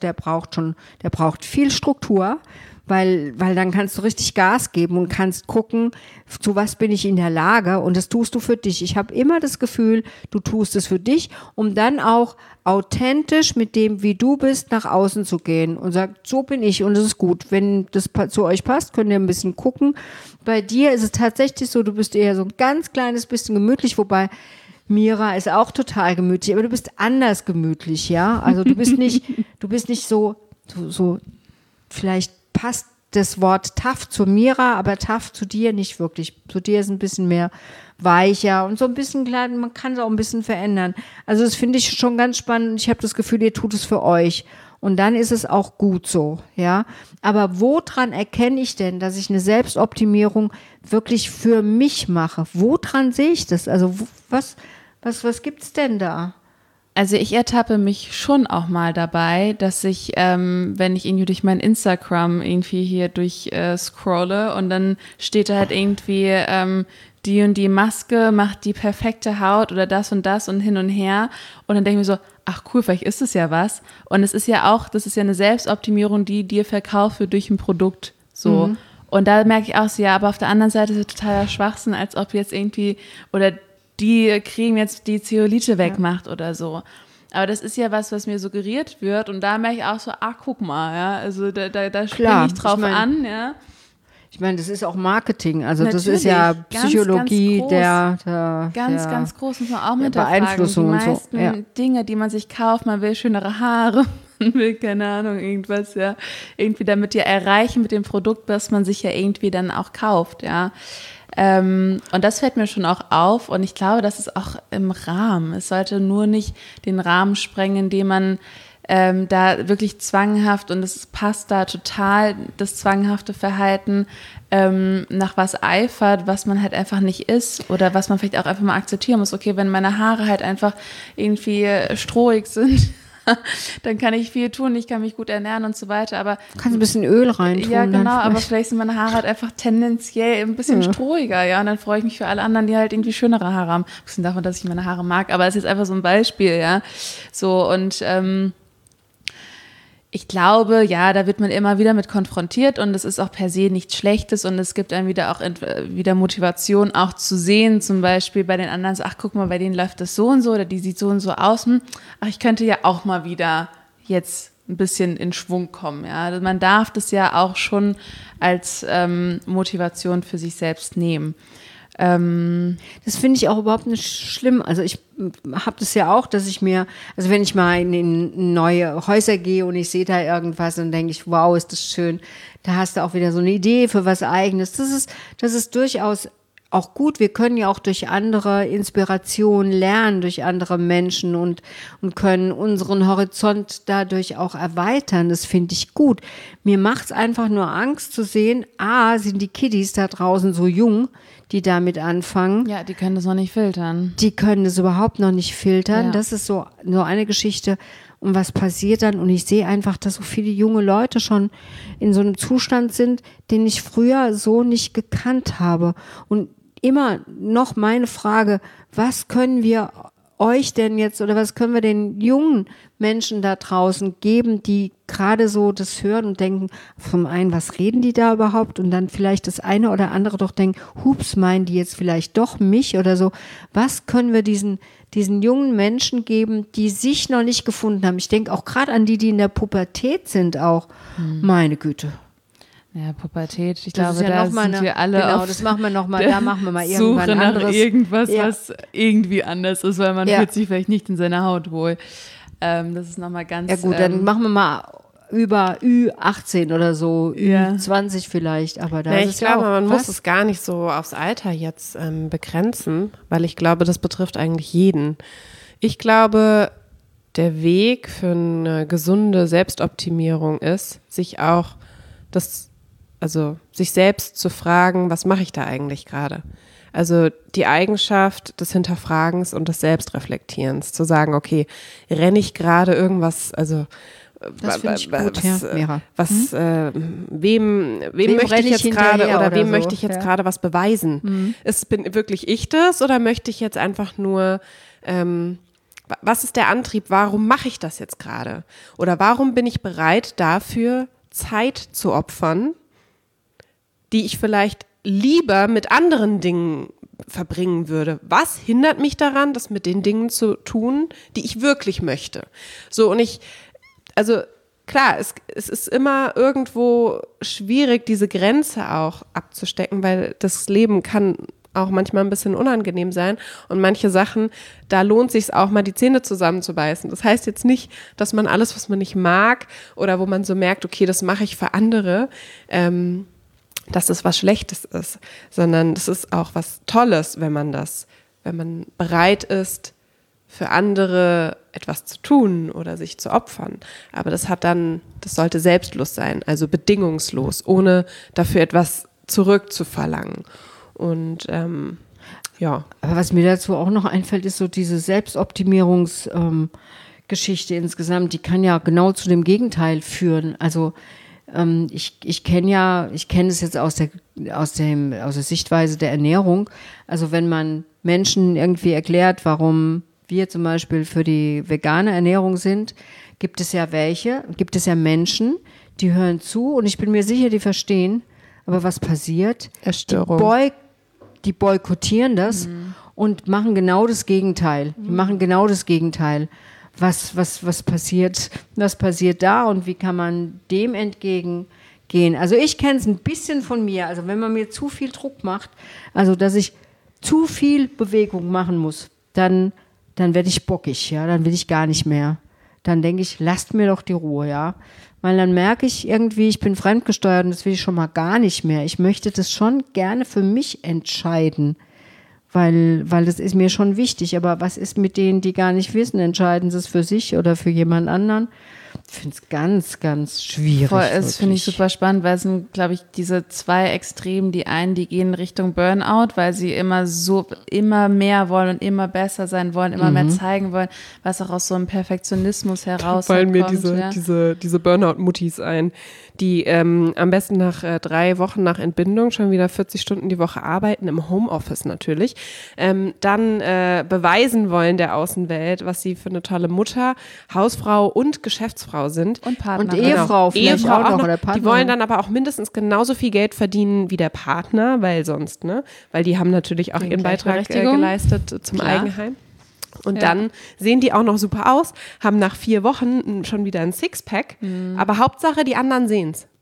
viel Struktur, weil dann kannst du richtig Gas geben und kannst gucken, zu was bin ich in der Lage und das tust du für dich. Ich habe immer das Gefühl, du tust es für dich, um dann auch authentisch mit dem, wie du bist, nach außen zu gehen und sagt, so bin ich und es ist gut. Wenn das zu euch passt, könnt ihr ein bisschen gucken. Bei dir ist es tatsächlich so, du bist eher so ein ganz kleines bisschen gemütlich, wobei Mira ist auch total gemütlich, aber du bist anders gemütlich, ja? Also du bist nicht so vielleicht passt das Wort tough zu Mira, aber tough zu dir nicht wirklich. Zu dir ist ein bisschen mehr weicher und so ein bisschen klar, man kann es auch ein bisschen verändern. Also das finde ich schon ganz spannend. Ich habe das Gefühl, ihr tut es für euch. Und dann ist es auch gut so, ja. Aber woran erkenne ich denn, dass ich eine Selbstoptimierung wirklich für mich mache? Woran sehe ich das? Also was gibt's denn da? Also ich ertappe mich schon auch mal dabei, dass ich, wenn ich irgendwie durch mein Instagram irgendwie hier scrolle und dann steht da halt irgendwie die und die Maske macht die perfekte Haut oder das und hin und her und dann denke ich mir so, ach cool, vielleicht ist es ja was und es ist ja auch, das ist ja eine Selbstoptimierung, die dir verkauft wird durch ein Produkt, so. Mhm. Und da merke ich auch so, ja, aber auf der anderen Seite ist es totaler Schwachsinn, als ob jetzt irgendwie, oder die Creme jetzt die Zeolite wegmacht oder so. Aber das ist ja was mir suggeriert wird und da merke ich auch so, guck mal, ja, also da springe ich drauf an, ja. Ich meine, das ist auch Marketing, also natürlich, das ist ja Psychologie ganz groß, muss man auch mit Beeinflussung und so. Die meisten ja. Dinge, die man sich kauft, man will schönere Haare, man will, keine Ahnung, irgendwas, ja, irgendwie damit ja erreichen mit dem Produkt, was man sich ja irgendwie dann auch kauft, ja. Und das fällt mir schon auch auf und ich glaube, das ist auch im Rahmen. Es sollte nur nicht den Rahmen sprengen, indem man da wirklich zwanghaft und es passt da total, das zwanghafte Verhalten nach was eifert, was man halt einfach nicht ist oder was man vielleicht auch einfach mal akzeptieren muss. Okay, wenn meine Haare halt einfach irgendwie strohig sind, dann kann ich viel tun, ich kann mich gut ernähren und so weiter, aber... Du kannst ein bisschen Öl reintun. Ja, genau, aber vielleicht sind meine Haare halt einfach tendenziell ein bisschen strohiger, ja, und dann freue ich mich für alle anderen, die halt irgendwie schönere Haare haben. Abgesehen davon, dass ich meine Haare mag, aber es ist jetzt einfach so ein Beispiel, ja, so und ich glaube, ja, da wird man immer wieder mit konfrontiert und es ist auch per se nichts Schlechtes und es gibt einem wieder auch wieder Motivation auch zu sehen, zum Beispiel bei den anderen, so, ach guck mal, bei denen läuft das so und so oder die sieht so und so aus, ach ich könnte ja auch mal wieder jetzt ein bisschen in Schwung kommen, ja, also man darf das ja auch schon als Motivation für sich selbst nehmen. Das finde ich auch überhaupt nicht schlimm. Also ich habe das ja auch, dass ich mir, also wenn ich mal in neue Häuser gehe und ich sehe da irgendwas, dann denke ich, wow, ist das schön. Da hast du auch wieder so eine Idee für was Eigenes. Das ist durchaus auch gut. Wir können ja auch durch andere Inspirationen lernen, durch andere Menschen und können unseren Horizont dadurch auch erweitern. Das finde ich gut. Mir macht es einfach nur Angst zu sehen, sind die Kiddies da draußen so jung, die damit anfangen. Ja, die können das noch nicht filtern. Die können das überhaupt noch nicht filtern. Ja. Das ist so eine Geschichte. Und was passiert dann? Und ich sehe einfach, dass so viele junge Leute schon in so einem Zustand sind, den ich früher so nicht gekannt habe. Und immer noch meine Frage, was können wir euch denn jetzt oder was können wir den jungen Menschen da draußen geben, die gerade so das hören und denken, vom einen, was reden die da überhaupt? Und dann vielleicht das eine oder andere doch denken, hups, meinen die jetzt vielleicht doch mich oder so. Was können wir diesen jungen Menschen geben, die sich noch nicht gefunden haben? Ich denke auch gerade an die in der Pubertät sind auch. Meine Güte. Ja, Pubertät, ich Das glaube, ist ja da sind wir alle genau, auf das machen wir nochmal, da machen wir mal irgendwann Suche nach anderes. irgendwas, Ja. was irgendwie anders ist, weil man Ja. fühlt sich vielleicht nicht in seiner Haut wohl. Das ist nochmal ganz... Ja gut, dann machen wir mal über Ü18 oder so, Ja. Ü20 vielleicht, aber da Ja, ist ich es ja glaube, auch man muss was. es gar nicht so aufs Alter jetzt begrenzen, weil ich glaube, das betrifft eigentlich jeden. Ich glaube, der Weg für eine gesunde Selbstoptimierung ist, sich selbst zu fragen, was mache ich da eigentlich gerade? Also die Eigenschaft des Hinterfragens und des Selbstreflektierens, zu sagen, okay, renne ich gerade irgendwas, also Das finde ich gut, ja, Mira. wem möchte renne ich jetzt ich gerade hinterher oder wem so? möchte ich jetzt Ja. gerade was beweisen? Bin wirklich ich das oder möchte ich jetzt einfach nur, was ist der Antrieb? Warum mache ich das jetzt gerade? Oder warum bin ich bereit dafür, Zeit zu opfern, die ich vielleicht lieber mit anderen Dingen verbringen würde? Was hindert mich daran, das mit den Dingen zu tun, die ich wirklich möchte? So, und klar, es ist immer irgendwo schwierig, diese Grenze auch abzustecken, weil das Leben kann auch manchmal ein bisschen unangenehm sein und manche Sachen, da lohnt sich auch mal die Zähne zusammenzubeißen. Das heißt jetzt nicht, dass man alles, was man nicht mag oder wo man so merkt, okay, das mache ich für andere, dass es was Schlechtes ist, sondern das ist auch was Tolles, wenn man bereit ist, für andere etwas zu tun oder sich zu opfern. Aber das sollte selbstlos sein, also bedingungslos, ohne dafür etwas zurückzuverlangen. Und ja. Aber was mir dazu auch noch einfällt, ist so diese Selbstoptimierungsgeschichte insgesamt, die kann ja genau zu dem Gegenteil führen. Also ich kenne es jetzt aus der Sichtweise der Ernährung. Also wenn man Menschen irgendwie erklärt, warum wir zum Beispiel für die vegane Ernährung sind, gibt es ja Menschen, die hören zu und ich bin mir sicher, die verstehen. Aber was passiert? Erstörung. Die boykottieren das und machen genau das Gegenteil. Die machen genau das Gegenteil. Was passiert da und wie kann man dem entgegengehen? Also ich kenne es ein bisschen von mir. Also wenn man mir zu viel Druck macht, also dass ich zu viel Bewegung machen muss, dann werde ich bockig, ja, dann will ich gar nicht mehr. Dann denke ich, lasst mir doch die Ruhe, ja. Weil dann merke ich irgendwie, ich bin fremdgesteuert und das will ich schon mal gar nicht mehr. Ich möchte das schon gerne für mich entscheiden, weil das ist mir schon wichtig. Aber was ist mit denen, die gar nicht wissen? Entscheiden sie es für sich oder für jemand anderen? Ich finde es ganz, ganz schwierig. Das finde ich super spannend, weil es sind, glaube ich, diese zwei Extremen. Die einen, die gehen Richtung Burnout, weil sie immer mehr wollen und immer besser sein wollen, immer mehr zeigen wollen, was auch aus so einem Perfektionismus herauskommt. Fallen mir diese Burnout-Muttis ein, die am besten nach 3 Wochen nach Entbindung schon wieder 40 Stunden die Woche arbeiten, im Homeoffice natürlich, dann beweisen wollen der Außenwelt, was sie für eine tolle Mutter, Hausfrau und Geschäftsfrau sind. Und Partner. Und Ehefrau vielleicht Ehefrau auch noch, noch. oder Partner. Die wollen dann aber auch mindestens genauso viel Geld verdienen wie der Partner, weil sonst, ne? Weil die haben natürlich auch ihren Beitrag geleistet zum Eigenheim. Und dann sehen die auch noch super aus, haben nach 4 Wochen schon wieder ein Sixpack, aber Hauptsache die anderen sehen's.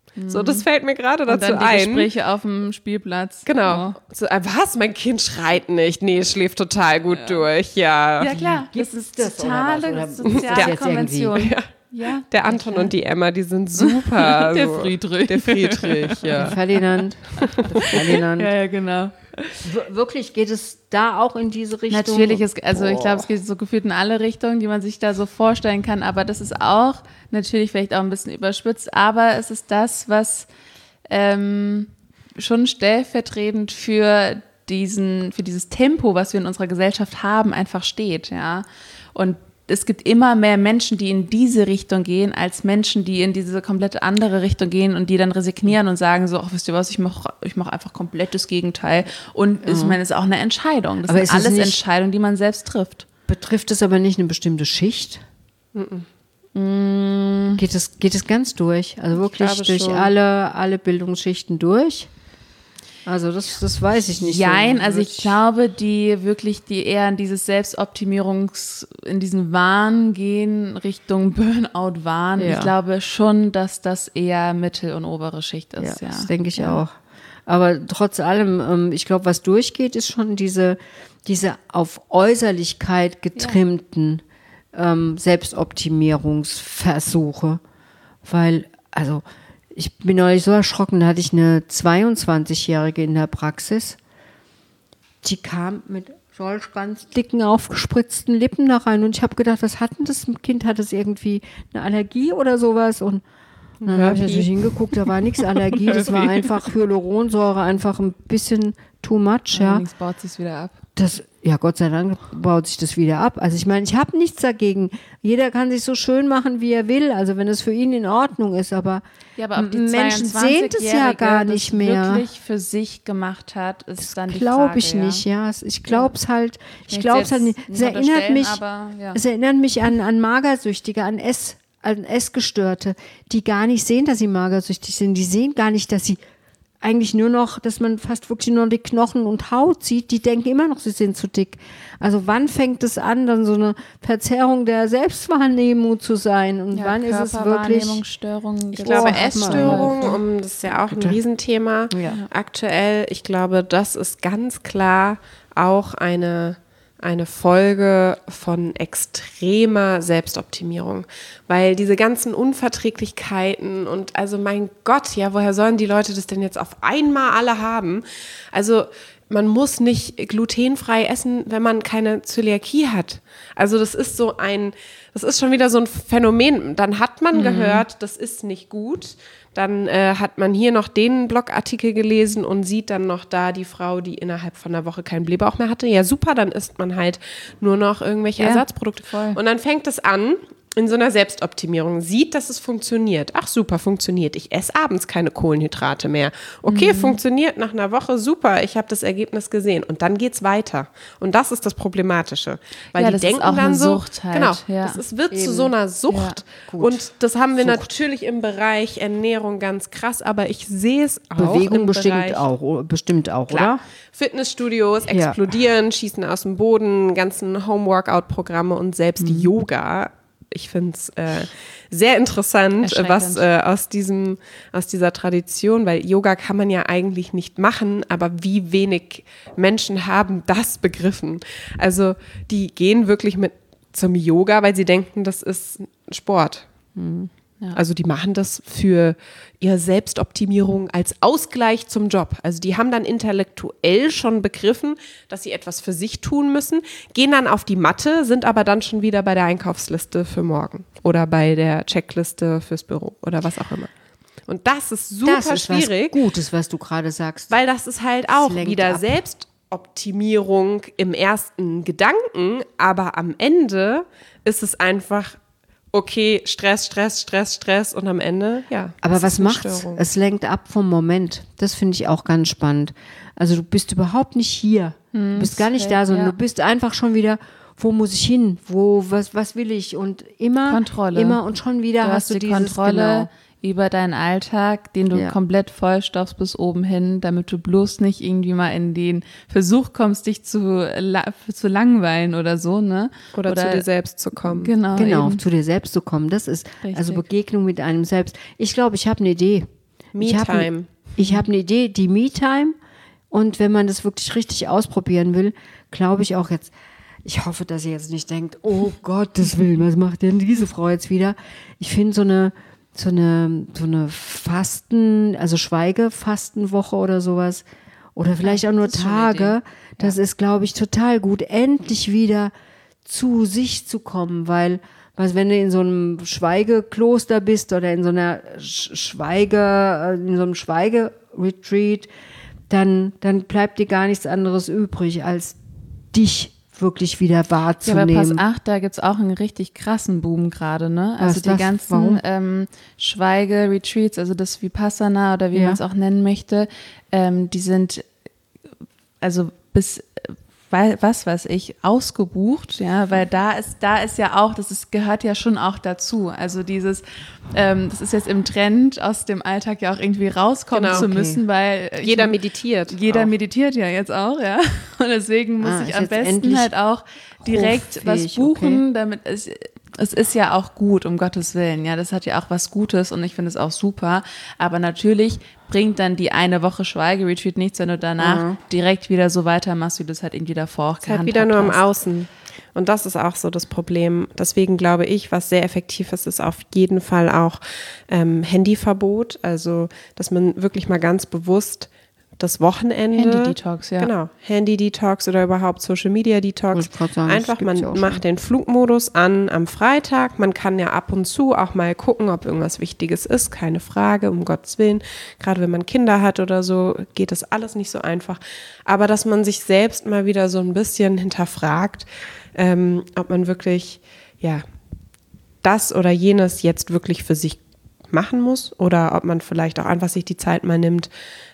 So, das fällt mir gerade Und dazu dann die ein. Gespräche auf dem Spielplatz. Genau. Oh. So, was? Mein Kind schreit nicht. Nee, es schläft total gut durch. Ja. Ja, klar. Gibt Das ist es oder was? totale Oder ist das soziale jetzt Konvention. irgendwie- Ja. Der Anton und die Emma, die sind super. Der so. Friedrich. Der Friedrich, ja. Ferdinand. Ja, genau. Wirklich geht es da auch in diese Richtung? Natürlich ist, also ich glaube, es geht so gefühlt in alle Richtungen, die man sich da so vorstellen kann, aber das ist auch natürlich vielleicht auch ein bisschen überspitzt, aber es ist das, was schon stellvertretend für dieses Tempo, was wir in unserer Gesellschaft haben, einfach steht, ja. Und es gibt immer mehr Menschen, die in diese Richtung gehen, als Menschen, die in diese komplett andere Richtung gehen und die dann resignieren und sagen so, ach, wisst ihr was, ich mach einfach komplett das Gegenteil. Und ich meine, es ist auch eine Entscheidung. Das Aber sind ist es alles nicht- Entscheidungen, die man selbst trifft. Betrifft es aber nicht eine bestimmte Schicht? Geht es ganz durch? Also wirklich glaube durch schon. alle Bildungsschichten durch? Also das weiß ich nicht. Jein, so. also ich glaube, die eher in dieses in diesen Wahn gehen, Richtung Burnout-Wahn. Ja. Ich glaube schon, dass das eher mittel- und obere Schicht Ja, ist, ja. das denke ich auch. Aber trotz allem, ich glaube, was durchgeht, ist schon diese auf Äußerlichkeit getrimmten Selbstoptimierungsversuche. Weil, also, ich bin neulich so erschrocken, da hatte ich eine 22-Jährige in der Praxis, die kam mit solch ganz dicken, aufgespritzten Lippen da rein und ich habe gedacht, was hat denn das Kind? Hat es irgendwie eine Allergie oder sowas? Und dann habe ich natürlich hingeguckt, da war nichts Allergie, das war einfach Hyaluronsäure, einfach ein bisschen too much, ja. Allerdings baut sich wieder ab. Ja, Gott sei Dank baut sich das wieder ab. Also ich meine, ich habe nichts dagegen. Jeder kann sich so schön machen, wie er will, also wenn es für ihn in Ordnung ist, aber Ja, aber ob die Menschen sehen das ja 22-Jährige gar nicht das mehr. wirklich für sich gemacht hat, ist dann die Frage. Glaube ich nicht, ja. Ich glaube es halt, Ich will jetzt nicht. Es nicht erinnert unterstellen, mich, aber, ja. es erinnert mich an Magersüchtige, an Essgestörte, die gar nicht sehen, dass sie magersüchtig sind. Die sehen gar nicht, dass sie eigentlich nur noch, dass man fast wirklich nur die Knochen und Haut sieht. Die denken immer noch, sie sind zu dick. Also wann fängt es an, dann so eine Verzerrung der Selbstwahrnehmung zu sein? Und wann ist es wirklich... Körperwahrnehmungsstörungen, Ich glaube, Boah, Essstörungen, das ist ja auch ein Riesenthema Ja. aktuell. Ich glaube, das ist ganz klar auch eine Folge von extremer Selbstoptimierung, weil diese ganzen Unverträglichkeiten und also mein Gott, ja, woher sollen die Leute das denn jetzt auf einmal alle haben? Also man muss nicht glutenfrei essen, wenn man keine Zöliakie hat. Also das ist schon wieder so ein Phänomen. Dann hat man gehört, das ist nicht gut. Dann hat man hier noch den Blogartikel gelesen und sieht dann noch da die Frau, die innerhalb von einer Woche keinen Blähbauch mehr hatte. Ja, super, dann isst man halt nur noch irgendwelche Ja, Ersatzprodukte. voll. Und dann fängt es an, in so einer Selbstoptimierung, sieht, dass es funktioniert. Ach super, funktioniert. Ich esse abends keine Kohlenhydrate mehr. Okay, funktioniert nach einer Woche, super, ich habe das Ergebnis gesehen. Und dann geht's weiter. Und das ist das Problematische. Weil Ja, die das ist denken auch dann eine so, Sucht halt, genau, ja. wird zu so einer Sucht. gut. Und das haben wir natürlich im Bereich Ernährung ganz krass, aber ich sehe es auch Bewegung im Bereich, bestimmt auch, klar, oder? Fitnessstudios Ja. explodieren, schießen aus dem Boden, ganzen Home-Workout-Programme und selbst Yoga. Ich finde es sehr interessant, was aus dieser Tradition, weil Yoga kann man ja eigentlich nicht machen, aber wie wenig Menschen haben das begriffen. Also die gehen wirklich zum Yoga, weil sie denken, das ist Sport. Ja. Also die machen das für ihre Selbstoptimierung als Ausgleich zum Job. Also die haben dann intellektuell schon begriffen, dass sie etwas für sich tun müssen, gehen dann auf die Matte, sind aber dann schon wieder bei der Einkaufsliste für morgen oder bei der Checkliste fürs Büro oder was auch immer. Und das ist super Das ist schwierig, was Gutes, was du gerade sagst. weil das ist halt auch lenkt wieder ab. Selbstoptimierung im ersten Gedanken, aber am Ende ist es einfach okay, Stress und am Ende, ja. Aber es was ist eine macht's? Störung. Es lenkt ab vom Moment. Das finde ich auch ganz spannend. Also du bist überhaupt nicht hier. Du bist gar nicht da, sondern ja. du bist einfach schon wieder, wo muss ich hin? Was will ich? Und immer und schon wieder Du hast du die dieses Kontrolle genau. über deinen Alltag, den du Ja. komplett vollstopfst bis oben hin, damit du bloß nicht irgendwie mal in den Versuch kommst, dich zu langweilen oder so, ne? Oder zu dir selbst zu kommen. Genau, Genau, eben. zu dir selbst zu kommen. Das ist Richtig. also Begegnung mit einem selbst. Ich glaube, ich habe eine Idee. Me-Time. Ich habe eine Idee, die Me-Time. Und wenn man das wirklich richtig ausprobieren will, glaube ich auch jetzt, ich hoffe, dass ihr jetzt nicht denkt, oh Gottes Willen, was macht denn diese Frau jetzt wieder? Ich finde so eine Fasten, also Schweigefastenwoche oder sowas, oder vielleicht auch nur Tage, das ist, glaube ich, total gut, endlich wieder zu sich zu kommen, weil wenn du in so einem Schweigekloster bist oder in so einer in so einem Schweigeretreat, dann bleibt dir gar nichts anderes übrig, als dich wirklich wieder wahrzunehmen. Ja, bei Pass 8, da gibt es auch einen richtig krassen Boom gerade, ne? Also die ganzen Schweige-Retreats, also das Vipassana oder wie man es auch nennen möchte, die sind also bis was weiß ich, ausgebucht, ja, weil da ist ja auch, gehört ja schon auch dazu. Also das ist jetzt im Trend, aus dem Alltag ja auch irgendwie rauskommen zu müssen, weil jeder meditiert. Jeder meditiert ja jetzt auch, ja. Und deswegen muss ich am besten halt auch direkt was buchen, damit es ist ja auch gut, um Gottes Willen, ja, das hat ja auch was Gutes und ich finde es auch super, aber natürlich bringt dann die eine Woche Schweigeretreat nichts, wenn du danach direkt wieder so weitermachst, wie du es halt irgendwie davor auch gehandhabt hast. Halt wieder nur im Außen. Und das ist auch so das Problem. Deswegen glaube ich, was sehr effektiv ist auf jeden Fall auch Handyverbot, also dass man wirklich mal ganz bewusst das Wochenende. Handy-Detox, ja. Genau, Handy-Detox oder überhaupt Social-Media-Detox. Einfach, man macht den Flugmodus an am Freitag. Man kann ja ab und zu auch mal gucken, ob irgendwas Wichtiges ist. Keine Frage, um Gottes Willen. Gerade wenn man Kinder hat oder so, geht das alles nicht so einfach. Aber dass man sich selbst mal wieder so ein bisschen hinterfragt, ob man wirklich, ja, das oder jenes jetzt wirklich für sich machen muss oder ob man vielleicht auch einfach sich die Zeit mal nimmt,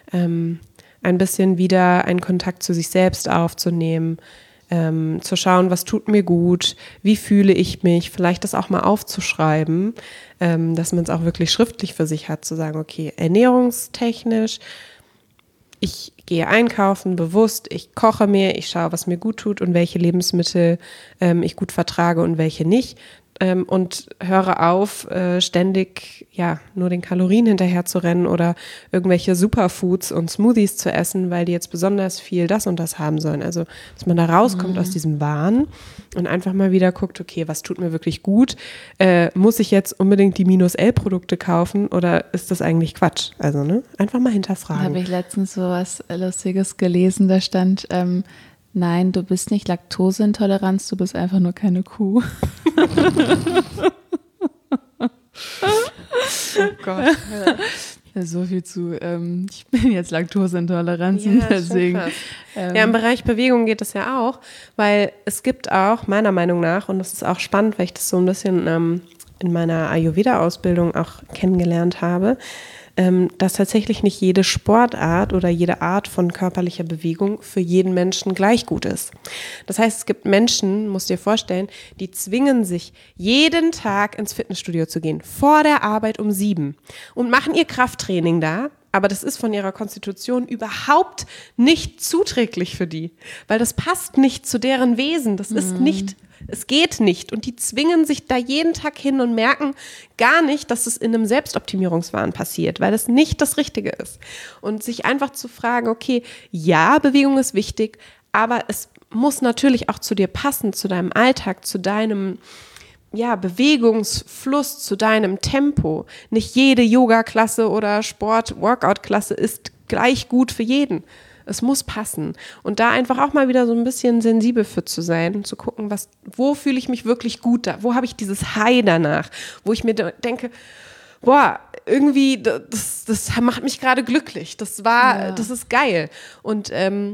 ein bisschen wieder einen Kontakt zu sich selbst aufzunehmen, zu schauen, was tut mir gut, wie fühle ich mich, vielleicht das auch mal aufzuschreiben, dass man es auch wirklich schriftlich für sich hat, zu sagen, okay, ernährungstechnisch, ich gehe einkaufen bewusst, ich koche mir, ich schaue, was mir gut tut und welche Lebensmittel ich gut vertrage und welche nicht. Und höre auf, ständig nur den Kalorien hinterher zu rennen oder irgendwelche Superfoods und Smoothies zu essen, weil die jetzt besonders viel das und das haben sollen. Also, dass man da rauskommt aus diesem Wahn und einfach mal wieder guckt, okay, was tut mir wirklich gut? Muss ich jetzt unbedingt die -L-Produkte kaufen oder ist das eigentlich Quatsch? Also, ne? Einfach mal hinterfragen. Da habe ich letztens so was Lustiges gelesen, da stand, nein, du bist nicht Laktoseintoleranz, du bist einfach nur keine Kuh. Oh Gott. Ja, so viel zu, ich bin jetzt Laktoseintoleranz, deswegen. Im Bereich Bewegung geht es ja auch, weil es gibt auch, meiner Meinung nach, und das ist auch spannend, weil ich das so ein bisschen in meiner Ayurveda-Ausbildung auch kennengelernt habe, dass tatsächlich nicht jede Sportart oder jede Art von körperlicher Bewegung für jeden Menschen gleich gut ist. Das heißt, es gibt Menschen, musst dir vorstellen, die zwingen sich, jeden Tag ins Fitnessstudio zu gehen, vor der Arbeit um 7 und machen ihr Krafttraining da, aber das ist von ihrer Konstitution überhaupt nicht zuträglich für die, weil das passt nicht zu deren Wesen, das ist nicht, es geht nicht und die zwingen sich da jeden Tag hin und merken gar nicht, dass es in einem Selbstoptimierungswahn passiert, weil das nicht das Richtige ist. Und sich einfach zu fragen, okay, ja, Bewegung ist wichtig, aber es muss natürlich auch zu dir passen, zu deinem Alltag, zu deinem Bewegungsfluss, zu deinem Tempo. Nicht jede Yoga-Klasse oder Sport-Workout-Klasse ist gleich gut für jeden. Es muss passen. Und da einfach auch mal wieder so ein bisschen sensibel für zu sein, zu gucken, wo fühle ich mich wirklich gut da? Wo habe ich dieses High danach? Wo ich mir denke, boah, irgendwie, das macht mich gerade glücklich. Das ist geil. Und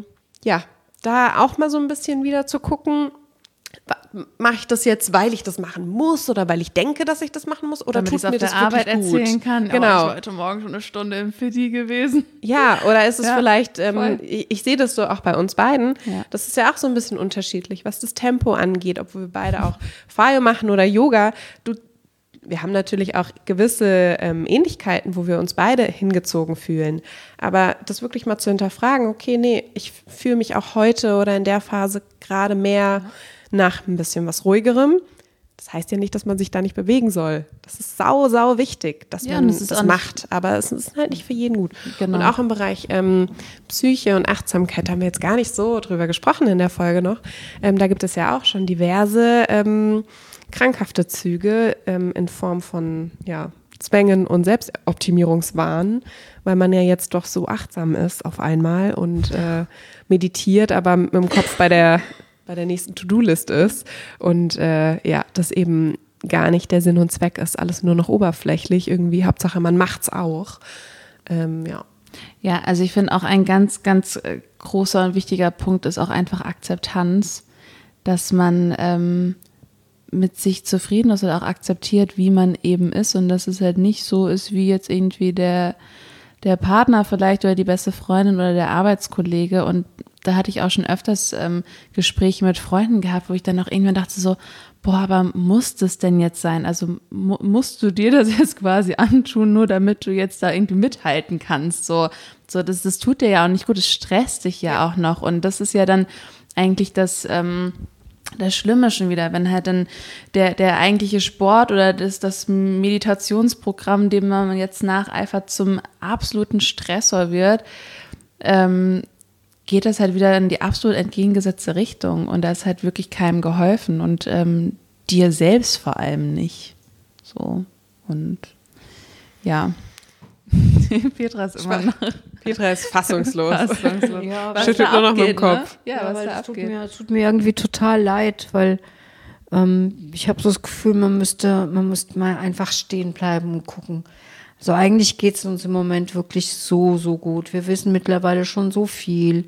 da auch mal so ein bisschen wieder zu gucken, mache ich das jetzt, weil ich das machen muss oder weil ich denke, dass ich das machen muss oder damit tut mir das wirklich gut? Damit ich auf der Arbeit erzählen kann. Genau. Oh, ich war heute Morgen schon eine Stunde im Fitti gewesen. Ja, oder ist es vielleicht, ich sehe das so auch bei uns beiden, das ist ja auch so ein bisschen unterschiedlich, was das Tempo angeht, obwohl wir beide auch Fayo machen oder Yoga. Wir haben natürlich auch gewisse Ähnlichkeiten, wo wir uns beide hingezogen fühlen. Aber das wirklich mal zu hinterfragen, okay, nee, ich fühle mich auch heute oder in der Phase gerade mehr nach ein bisschen was Ruhigerem. Das heißt ja nicht, dass man sich da nicht bewegen soll. Das ist sau wichtig, dass man das macht. Aber es ist halt nicht für jeden gut. Genau. Und auch im Bereich Psyche und Achtsamkeit haben wir jetzt gar nicht so drüber gesprochen in der Folge noch. Da gibt es ja auch schon diverse krankhafte Züge in Form von Zwängen und Selbstoptimierungswahn, weil man ja jetzt doch so achtsam ist auf einmal und meditiert, aber mit dem Kopf bei der nächsten To-Do-List ist und das eben gar nicht der Sinn und Zweck ist, alles nur noch oberflächlich irgendwie, Hauptsache man macht's auch. Ja, also ich finde auch ein ganz, ganz großer und wichtiger Punkt ist auch einfach Akzeptanz, dass man mit sich zufrieden ist oder auch akzeptiert, wie man eben ist und dass es halt nicht so ist, wie jetzt irgendwie der Partner vielleicht oder die beste Freundin oder der Arbeitskollege. Und da hatte ich auch schon öfters Gespräche mit Freunden gehabt, wo ich dann auch irgendwann dachte so, aber muss das denn jetzt sein? Also musst du dir das jetzt quasi antun, nur damit du jetzt da irgendwie mithalten kannst? So das tut dir ja auch nicht gut, es stresst dich ja auch noch. Und das ist ja dann eigentlich das Schlimme schon wieder, wenn halt dann der eigentliche Sport oder das Meditationsprogramm, dem man jetzt nacheifert, zum absoluten Stressor wird, geht das halt wieder in die absolut entgegengesetzte Richtung und da ist halt wirklich keinem geholfen und dir selbst vor allem nicht. So und ja. Petra ist immer noch. Petra ist fassungslos. Ja, schüttelt nur noch mit dem Kopf. Ne? Ja, was da es abgeht. tut mir irgendwie total leid, weil ich habe so das Gefühl, man müsste mal einfach stehen bleiben und gucken. Also eigentlich geht es uns im Moment wirklich so gut. Wir wissen mittlerweile schon so viel.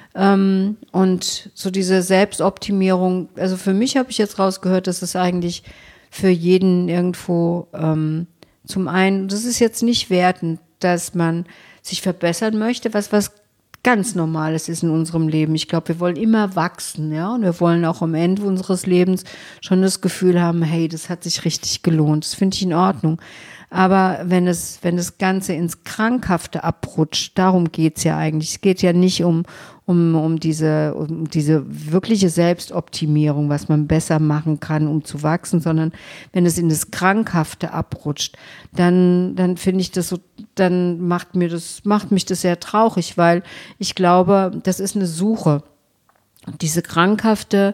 Und so diese Selbstoptimierung, also für mich habe ich jetzt rausgehört, dass es eigentlich für jeden irgendwo zum einen, das ist jetzt nicht wertend, dass man sich verbessern möchte, was ganz Normales ist in unserem Leben. Ich glaube, wir wollen immer wachsen, ja, und wir wollen auch am Ende unseres Lebens schon das Gefühl haben, hey, das hat sich richtig gelohnt. Das finde ich in Ordnung. Aber wenn das Ganze ins Krankhafte abrutscht, darum geht's ja eigentlich. Es geht ja nicht um diese wirkliche Selbstoptimierung, was man besser machen kann, um zu wachsen, sondern wenn es in das Krankhafte abrutscht, dann finde ich das so, dann macht mich das sehr traurig, weil ich glaube, das ist eine Suche. Dieser krankhafte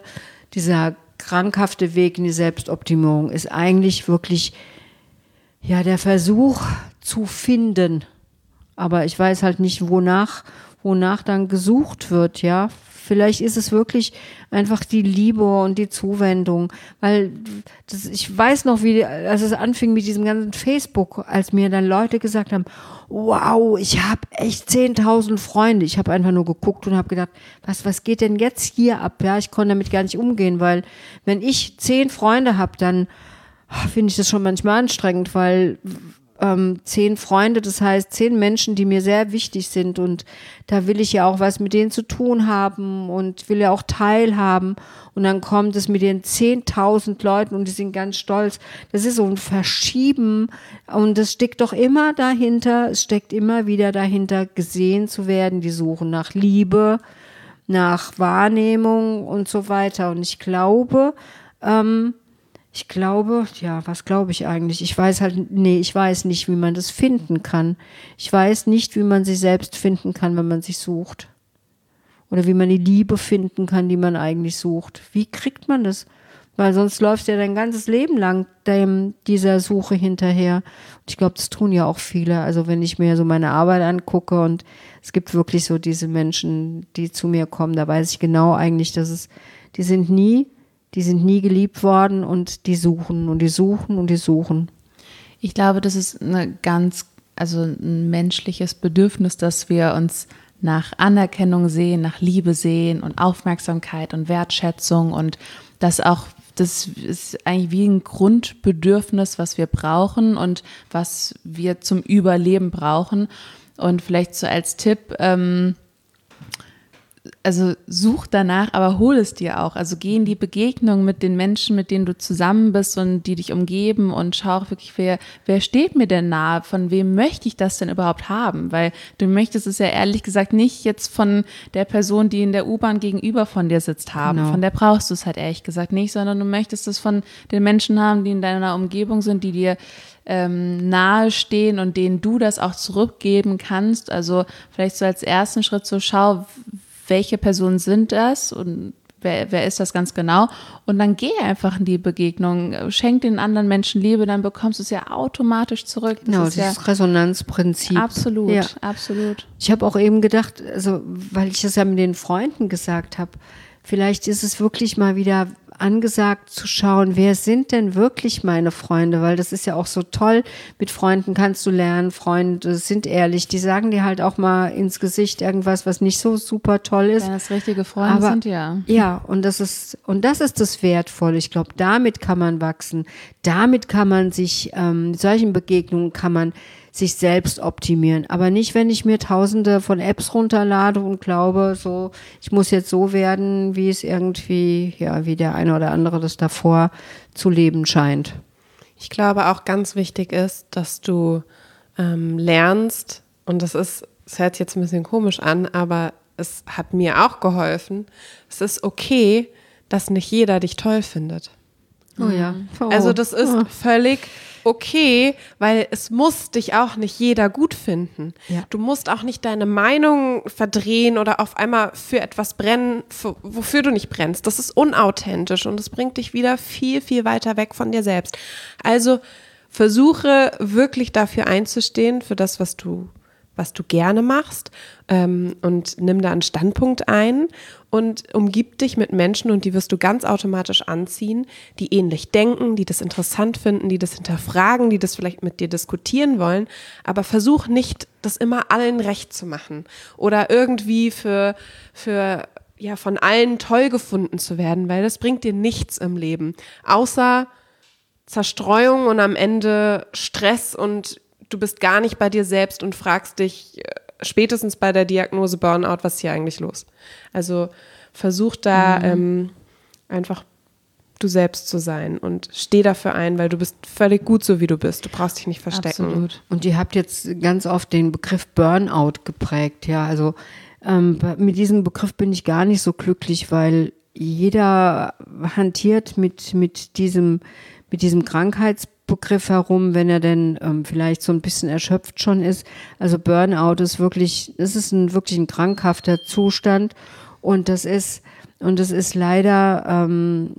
Weg in die Selbstoptimierung ist eigentlich wirklich der Versuch zu finden, aber ich weiß halt nicht, wonach dann gesucht wird, ja. Vielleicht ist es wirklich einfach die Liebe und die Zuwendung, weil ich weiß noch, als es anfing mit diesem ganzen Facebook, als mir dann Leute gesagt haben, wow, ich habe echt 10.000 Freunde. Ich habe einfach nur geguckt und habe gedacht, was geht denn jetzt hier ab? Ja, ich konnte damit gar nicht umgehen, weil wenn ich 10 Freunde habe, dann finde ich das schon manchmal anstrengend, weil 10 Freunde, das heißt 10 Menschen, die mir sehr wichtig sind und da will ich ja auch was mit denen zu tun haben und will ja auch teilhaben und dann kommt es mit den 10.000 Leuten und die sind ganz stolz. Das ist so ein Verschieben und es steckt doch immer dahinter, es steckt immer wieder dahinter, gesehen zu werden. Die suchen nach Liebe, nach Wahrnehmung und so weiter und ich glaube, was glaube ich eigentlich? Ich weiß nicht, wie man das finden kann. Ich weiß nicht, wie man sich selbst finden kann, wenn man sich sucht. Oder wie man die Liebe finden kann, die man eigentlich sucht. Wie kriegt man das? Weil sonst läufst du ja dein ganzes Leben lang dieser Suche hinterher. Und ich glaube, das tun ja auch viele. Also wenn ich mir so meine Arbeit angucke und es gibt wirklich so diese Menschen, die zu mir kommen, da weiß ich genau eigentlich, die sind nie geliebt worden und die suchen und die suchen und die suchen. Ich glaube, das ist ein menschliches Bedürfnis, dass wir uns nach Anerkennung sehen, nach Liebe sehen und Aufmerksamkeit und Wertschätzung und das ist eigentlich wie ein Grundbedürfnis, was wir brauchen und was wir zum Überleben brauchen. Und vielleicht so als Tipp, also such danach, aber hol es dir auch. Also geh in die Begegnung mit den Menschen, mit denen du zusammen bist und die dich umgeben und schau auch wirklich, wer steht mir denn nahe? Von wem möchte ich das denn überhaupt haben? Weil du möchtest es ja ehrlich gesagt nicht jetzt von der Person, die in der U-Bahn gegenüber von dir sitzt, haben. Genau. Von der brauchst du es halt ehrlich gesagt nicht, sondern du möchtest es von den Menschen haben, die in deiner Umgebung sind, die dir nahe stehen und denen du das auch zurückgeben kannst. Also vielleicht so als ersten Schritt so schau, welche Personen sind das und wer ist das ganz genau? Und dann geh einfach in die Begegnung, schenk den anderen Menschen Liebe, dann bekommst du es ja automatisch zurück. Genau, dieses Resonanzprinzip. Absolut, ja. absolut. Ich habe auch eben gedacht, also weil ich es ja mit den Freunden gesagt habe, vielleicht ist es wirklich mal wieder angesagt zu schauen, wer sind denn wirklich meine Freunde, weil das ist ja auch so toll, mit Freunden kannst du lernen, Freunde sind ehrlich, die sagen dir halt auch mal ins Gesicht irgendwas, was nicht so super toll ist. Wenn das richtige Freunde sind, ja. Ja, und das ist das Wertvolle. Ich glaube, damit kann man wachsen, damit kann man sich, mit solchen Begegnungen kann man sich selbst optimieren. Aber nicht, wenn ich mir Tausende von Apps runterlade und glaube, so, ich muss jetzt so werden, wie es irgendwie, ja, wie der eine oder andere das davor zu leben scheint. Ich glaube auch ganz wichtig ist, dass du lernst, und das hört sich jetzt ein bisschen komisch an, aber es hat mir auch geholfen, es ist okay, dass nicht jeder dich toll findet. Oh ja. Oh. Also das ist völlig okay, weil es muss dich auch nicht jeder gut finden. Ja. Du musst auch nicht deine Meinung verdrehen oder auf einmal für etwas brennen, wofür du nicht brennst. Das ist unauthentisch und es bringt dich wieder viel, viel weiter weg von dir selbst. Also versuche wirklich dafür einzustehen, für das, was du gerne machst, und nimm da einen Standpunkt ein und umgib dich mit Menschen, und die wirst du ganz automatisch anziehen, die ähnlich denken, die das interessant finden, die das hinterfragen, die das vielleicht mit dir diskutieren wollen, aber versuch nicht, das immer allen recht zu machen oder irgendwie für von allen toll gefunden zu werden, weil das bringt dir nichts im Leben, außer Zerstreuung und am Ende Stress, und du bist gar nicht bei dir selbst und fragst dich spätestens bei der Diagnose Burnout, was ist hier eigentlich los? Also versuch da einfach du selbst zu sein und steh dafür ein, weil du bist völlig gut so, wie du bist. Du brauchst dich nicht verstecken. Absolut. Und ihr habt jetzt ganz oft den Begriff Burnout geprägt. Ja, also mit diesem Begriff bin ich gar nicht so glücklich, weil jeder hantiert mit diesem Krankheitsbegriff herum, wenn er denn vielleicht so ein bisschen erschöpft schon ist. Also Burnout ist wirklich ein krankhafter Zustand, und das ist leider,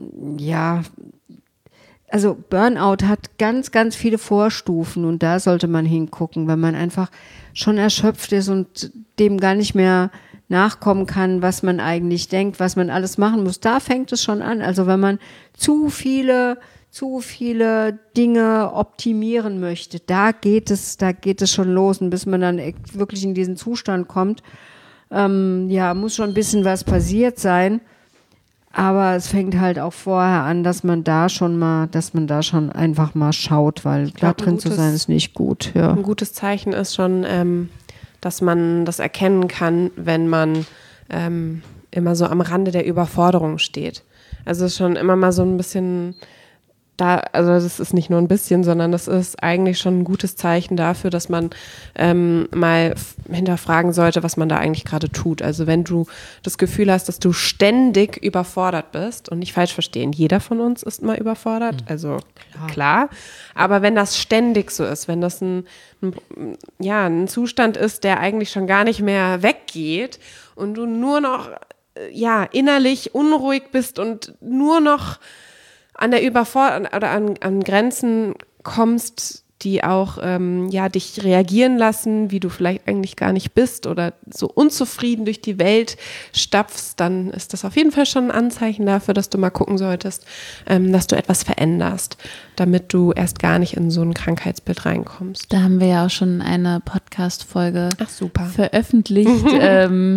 also Burnout hat ganz, ganz viele Vorstufen, und da sollte man hingucken, wenn man einfach schon erschöpft ist und dem gar nicht mehr nachkommen kann, was man eigentlich denkt, was man alles machen muss. Da fängt es schon an. Also wenn man zu viele Dinge optimieren möchte, da geht es schon los, und bis man dann wirklich in diesen Zustand kommt, muss schon ein bisschen was passiert sein, aber es fängt halt auch vorher an, dass man da schon einfach mal schaut, weil da drin zu sein ist nicht gut. Ja. Ein gutes Zeichen ist schon, dass man das erkennen kann, wenn man immer so am Rande der Überforderung steht. Also schon immer mal so ein bisschen also das ist nicht nur ein bisschen, sondern das ist eigentlich schon ein gutes Zeichen dafür, dass man mal hinterfragen sollte, was man da eigentlich gerade tut. Also wenn du das Gefühl hast, dass du ständig überfordert bist, und nicht falsch verstehen, jeder von uns ist mal überfordert, also klar, aber wenn das ständig so ist, wenn das ein Zustand ist, der eigentlich schon gar nicht mehr weggeht und du nur noch innerlich unruhig bist und nur noch an der Überforderung oder an Grenzen kommst, die auch dich reagieren lassen, wie du vielleicht eigentlich gar nicht bist, oder so unzufrieden durch die Welt stapfst, dann ist das auf jeden Fall schon ein Anzeichen dafür, dass du mal gucken solltest, dass du etwas veränderst, damit du erst gar nicht in so ein Krankheitsbild reinkommst. Da haben wir ja auch schon eine Podcast-Folge super veröffentlicht,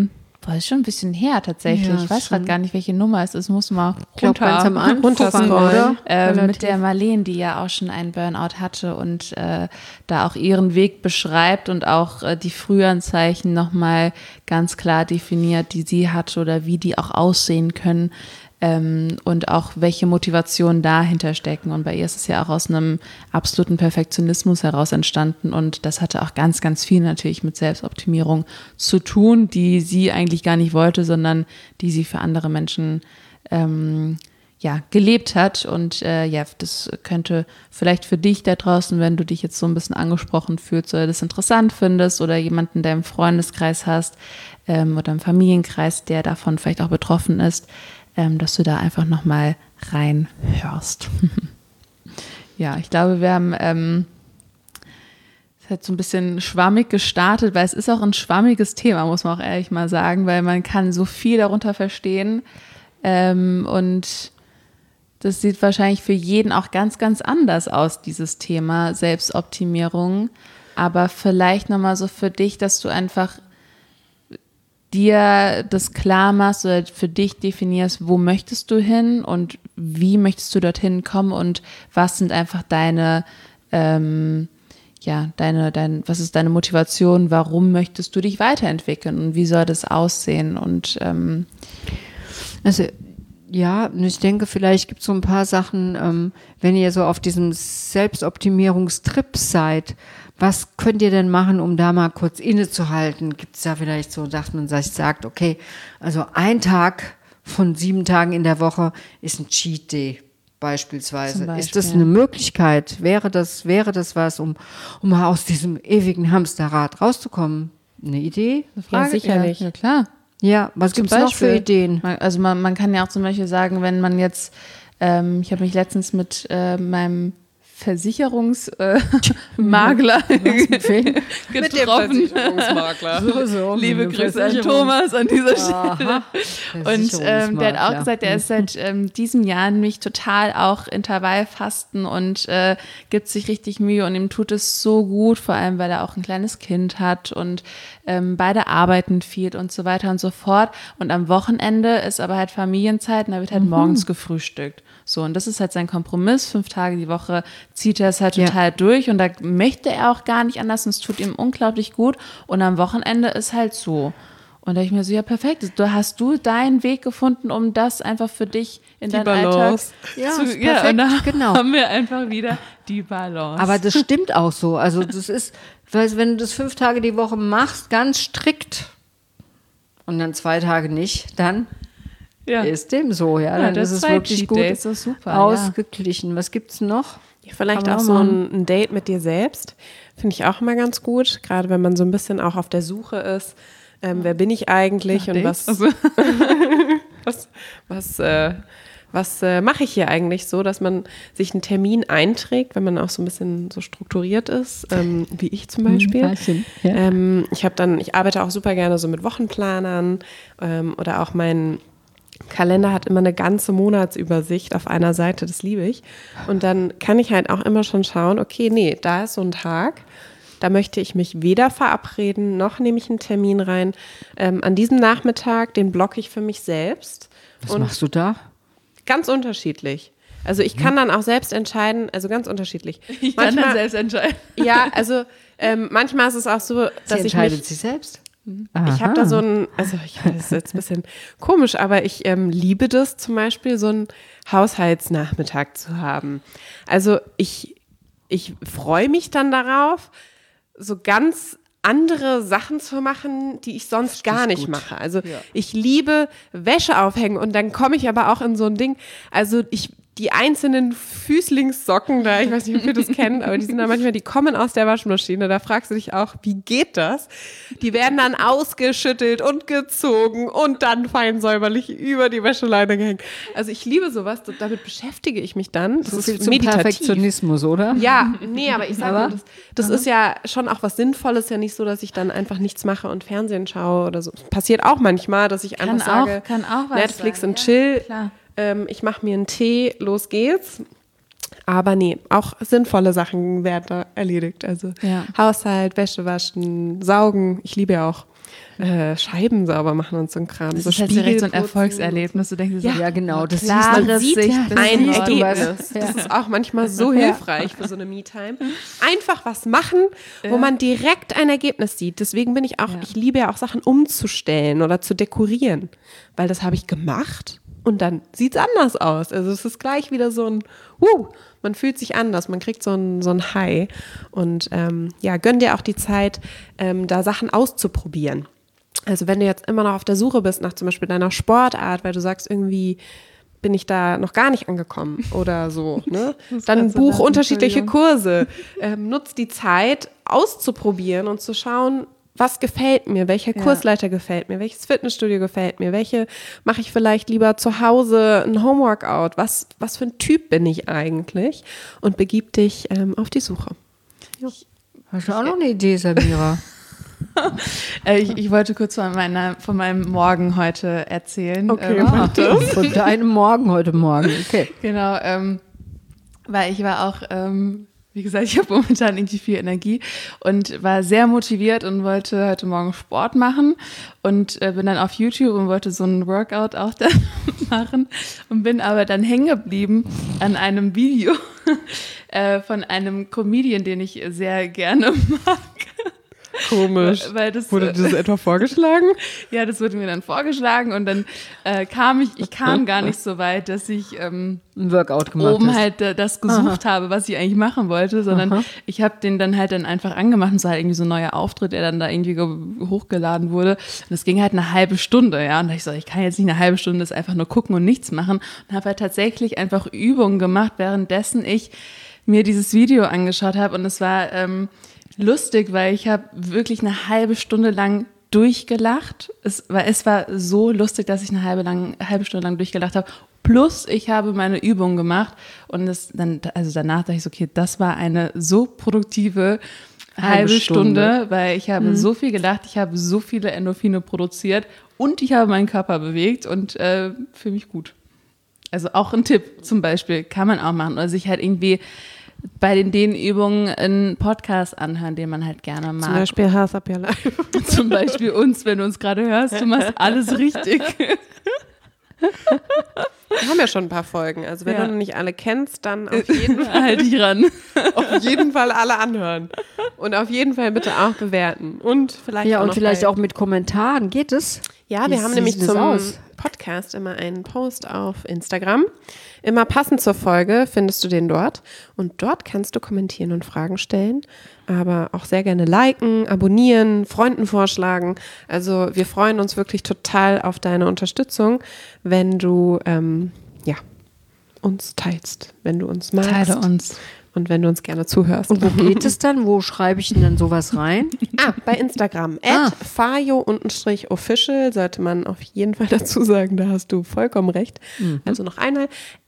Boah, ist schon ein bisschen her tatsächlich. Ja, Ich weiß schon. gerade gar nicht, welche Nummer es ist. Muss mal Ich glaube, ganz am Anfang, runterscrollen. oder? mit der Marlene, die ja auch schon einen Burnout hatte und da auch ihren Weg beschreibt und auch die Frühanzeichen nochmal ganz klar definiert, die sie hatte oder wie die auch aussehen können. Und auch welche Motivationen dahinter stecken. Und bei ihr ist es ja auch aus einem absoluten Perfektionismus heraus entstanden. Und das hatte auch ganz, ganz viel natürlich mit Selbstoptimierung zu tun, die sie eigentlich gar nicht wollte, sondern die sie für andere Menschen gelebt hat. Und das könnte vielleicht für dich da draußen, wenn du dich jetzt so ein bisschen angesprochen fühlst oder das interessant findest oder jemanden in deinem Freundeskreis hast oder im Familienkreis, der davon vielleicht auch betroffen ist, dass du da einfach nochmal reinhörst. Ja, ich glaube, wir haben es hat so ein bisschen schwammig gestartet, weil es ist auch ein schwammiges Thema, muss man auch ehrlich mal sagen, weil man kann so viel darunter verstehen und das sieht wahrscheinlich für jeden auch ganz, ganz anders aus, dieses Thema Selbstoptimierung, aber vielleicht nochmal so für dich, dass du einfach dir das klar machst oder für dich definierst, wo möchtest du hin und wie möchtest du dorthin kommen und was sind einfach was ist deine Motivation, warum möchtest du dich weiterentwickeln und wie soll das aussehen und Also ja, ich denke, vielleicht gibt es so ein paar Sachen, wenn ihr so auf diesem Selbstoptimierungstrip seid, was könnt ihr denn machen, um da mal kurz innezuhalten? Gibt es da vielleicht so, dass man sagt, okay, also ein Tag von 7 Tagen in der Woche ist ein Cheat Day beispielsweise. Ist das eine Möglichkeit? Wäre das was, um mal aus diesem ewigen Hamsterrad rauszukommen? Eine Idee? Eine Frage? Ja, sicherlich. Ja, klar. Ja, was gibt es noch für Ideen? Also man kann ja auch zum Beispiel sagen, wenn man jetzt, ich habe mich letztens mit meinem Versicherungsmakler getroffen. Mit dem Versicherungsmakler. So, Liebe Grüße an Thomas an dieser Stelle. Und der hat auch gesagt, er ist seit diesem Jahr nämlich total auch Intervallfasten und gibt sich richtig Mühe und ihm tut es so gut, vor allem, weil er auch ein kleines Kind hat und beide arbeiten viel und so weiter und so fort. Und am Wochenende ist aber halt Familienzeit und da wird halt morgens gefrühstückt. So, und das ist halt sein Kompromiss. 5 Tage die Woche zieht er es halt total durch und da möchte er auch gar nicht anders und es tut ihm unglaublich gut. Und am Wochenende ist halt so. Und da ich mir so, ja perfekt, hast du deinen Weg gefunden, um das einfach für dich in deinen Alltag zu, perfekt, und da genau. haben wir einfach wieder die Balance. Aber das stimmt auch so. Also das ist, weil wenn du das 5 Tage die Woche machst, ganz strikt und dann 2 Tage nicht, dann ist dem so, ja. Dann ist es wirklich gut ist das super, ausgeglichen. Ja. Was gibt's noch? Ja, vielleicht auch so ein Date mit dir selbst, finde ich auch immer ganz gut, gerade wenn man so ein bisschen auch auf der Suche ist, wer bin ich eigentlich und was mache ich hier eigentlich so, dass man sich einen Termin einträgt, wenn man auch so ein bisschen so strukturiert ist, wie ich zum Beispiel. Ja. Ich arbeite auch super gerne so mit Wochenplanern oder auch mein Kalender hat immer eine ganze Monatsübersicht auf einer Seite, das liebe ich. Und dann kann ich halt auch immer schon schauen, okay, nee, da ist so ein Tag, da möchte ich mich weder verabreden, noch nehme ich einen Termin rein. An diesem Nachmittag, den blocke ich für mich selbst. Was machst du da? Ganz unterschiedlich. Also ich kann dann auch selbst entscheiden, also ganz unterschiedlich. Ich kann dann selbst entscheiden. Ja, also manchmal ist es auch so, dass Sie entscheidet sich selbst? Ich habe da so das ist jetzt ein bisschen komisch, aber ich liebe das zum Beispiel, so einen Haushaltsnachmittag zu haben. Also ich freue mich dann darauf, so ganz andere Sachen zu machen, die ich sonst gar nicht mache. Also ich liebe Wäsche aufhängen und dann komme ich aber auch in so ein Ding, also die einzelnen Füßlingssocken da, ich weiß nicht, ob ihr das kennt, aber die sind da manchmal, die kommen aus der Waschmaschine, da fragst du dich auch, wie geht das? Die werden dann ausgeschüttelt und gezogen und dann fein säuberlich über die Wäscheleine gehängt. Also ich liebe sowas, damit beschäftige ich mich dann. Das so ist viel zum meditativ. Perfektionismus, oder? Ja, nee, aber ich sage mal, das ist ja schon auch was Sinnvolles, ja nicht so, dass ich dann einfach nichts mache und Fernsehen schaue oder so. Passiert auch manchmal, dass ich einfach sage, kann auch was Netflix sein, und Chill. Klar. Ich mache mir einen Tee, los geht's. Aber nee, auch sinnvolle Sachen werden da erledigt. Also Haushalt, Wäsche waschen, saugen. Ich liebe ja auch Scheiben sauber machen und so ein Kram. Das so ist halt direkt so ein Spiegelputzen. Erfolgserlebnis. Du denkst dir so, Ja, genau. Das klares Man sieht Sicht, ein siehst du was. Ergebnis. Das ist auch manchmal so hilfreich für so eine Me-Time. Einfach was machen, wo man direkt ein Ergebnis sieht. Deswegen bin ich auch, ich liebe ja auch Sachen umzustellen oder zu dekorieren, weil das habe ich gemacht und dann sieht es anders aus. Also es ist gleich wieder so ein, man fühlt sich anders, man kriegt so ein High und gönn dir auch die Zeit, da Sachen auszuprobieren. Also wenn du jetzt immer noch auf der Suche bist nach zum Beispiel deiner Sportart, weil du sagst, irgendwie bin ich da noch gar nicht angekommen oder so, ne? Dann buch unterschiedliche Kurse. Nutz die Zeit auszuprobieren und zu schauen, was gefällt mir, welcher Kursleiter gefällt mir, welches Fitnessstudio gefällt mir, welche mache ich vielleicht lieber zu Hause ein Homeworkout, was für ein Typ bin ich eigentlich und begib dich auf die Suche. Hast du auch noch eine Idee, Samira? Ich wollte kurz von meinem Morgen heute erzählen. Okay, Von deinem Morgen heute Morgen. Okay. Genau, weil ich war auch, wie gesagt, ich habe momentan irgendwie viel Energie und war sehr motiviert und wollte heute Morgen Sport machen und bin dann auf YouTube und wollte so ein Workout auch dann machen und bin aber dann hängen geblieben an einem Video von einem Comedian, den ich sehr gerne mag. Komisch. Weil das, wurde dir das etwa vorgeschlagen? Ja, das wurde mir dann vorgeschlagen und dann kam gar nicht so weit, dass ich Ein Workout gemacht oben hast. halt das gesucht habe, was ich eigentlich machen wollte, sondern ich habe den dann halt einfach angemacht und es war halt irgendwie so ein neuer Auftritt, der dann da irgendwie hochgeladen wurde und es ging halt eine halbe Stunde, ja, und da ich so, ich kann jetzt nicht eine halbe Stunde das einfach nur gucken und nichts machen und habe halt tatsächlich einfach Übungen gemacht, währenddessen ich mir dieses Video angeschaut habe und es war lustig, weil ich habe wirklich eine halbe Stunde lang durchgelacht. Es war so lustig, dass ich eine halbe Stunde lang durchgelacht habe. Plus, ich habe meine Übung gemacht und danach dachte ich so, okay, das war eine so produktive halbe Stunde, weil ich habe so viel gelacht, ich habe so viele Endorphine produziert und ich habe meinen Körper bewegt und fühle mich gut. Also auch ein Tipp zum Beispiel, kann man auch machen oder sich halt irgendwie bei den Übungen einen Podcast anhören, den man halt gerne mag. Zum Beispiel Health Up Your Life. Zum Beispiel uns, wenn du uns gerade hörst, du machst alles richtig. Wir haben ja schon ein paar Folgen, also wenn du noch nicht alle kennst, dann auf jeden Fall, Halt dich ran. auf jeden Fall alle anhören und auf jeden Fall bitte auch bewerten und vielleicht auch mit Kommentaren. Geht es? Ja, wir haben nämlich zum Podcast immer einen Post auf Instagram. Immer passend zur Folge findest du den dort. Und dort kannst du kommentieren und Fragen stellen. Aber auch sehr gerne liken, abonnieren, Freunden vorschlagen. Also wir freuen uns wirklich total auf deine Unterstützung, wenn du uns teilst, wenn du uns magst. Teile uns. Und wenn du uns gerne zuhörst. Und wo geht es dann? Wo schreibe ich denn dann sowas rein? Bei Instagram. @fayo_official sollte man auf jeden Fall dazu sagen, da hast du vollkommen recht. Also noch einmal,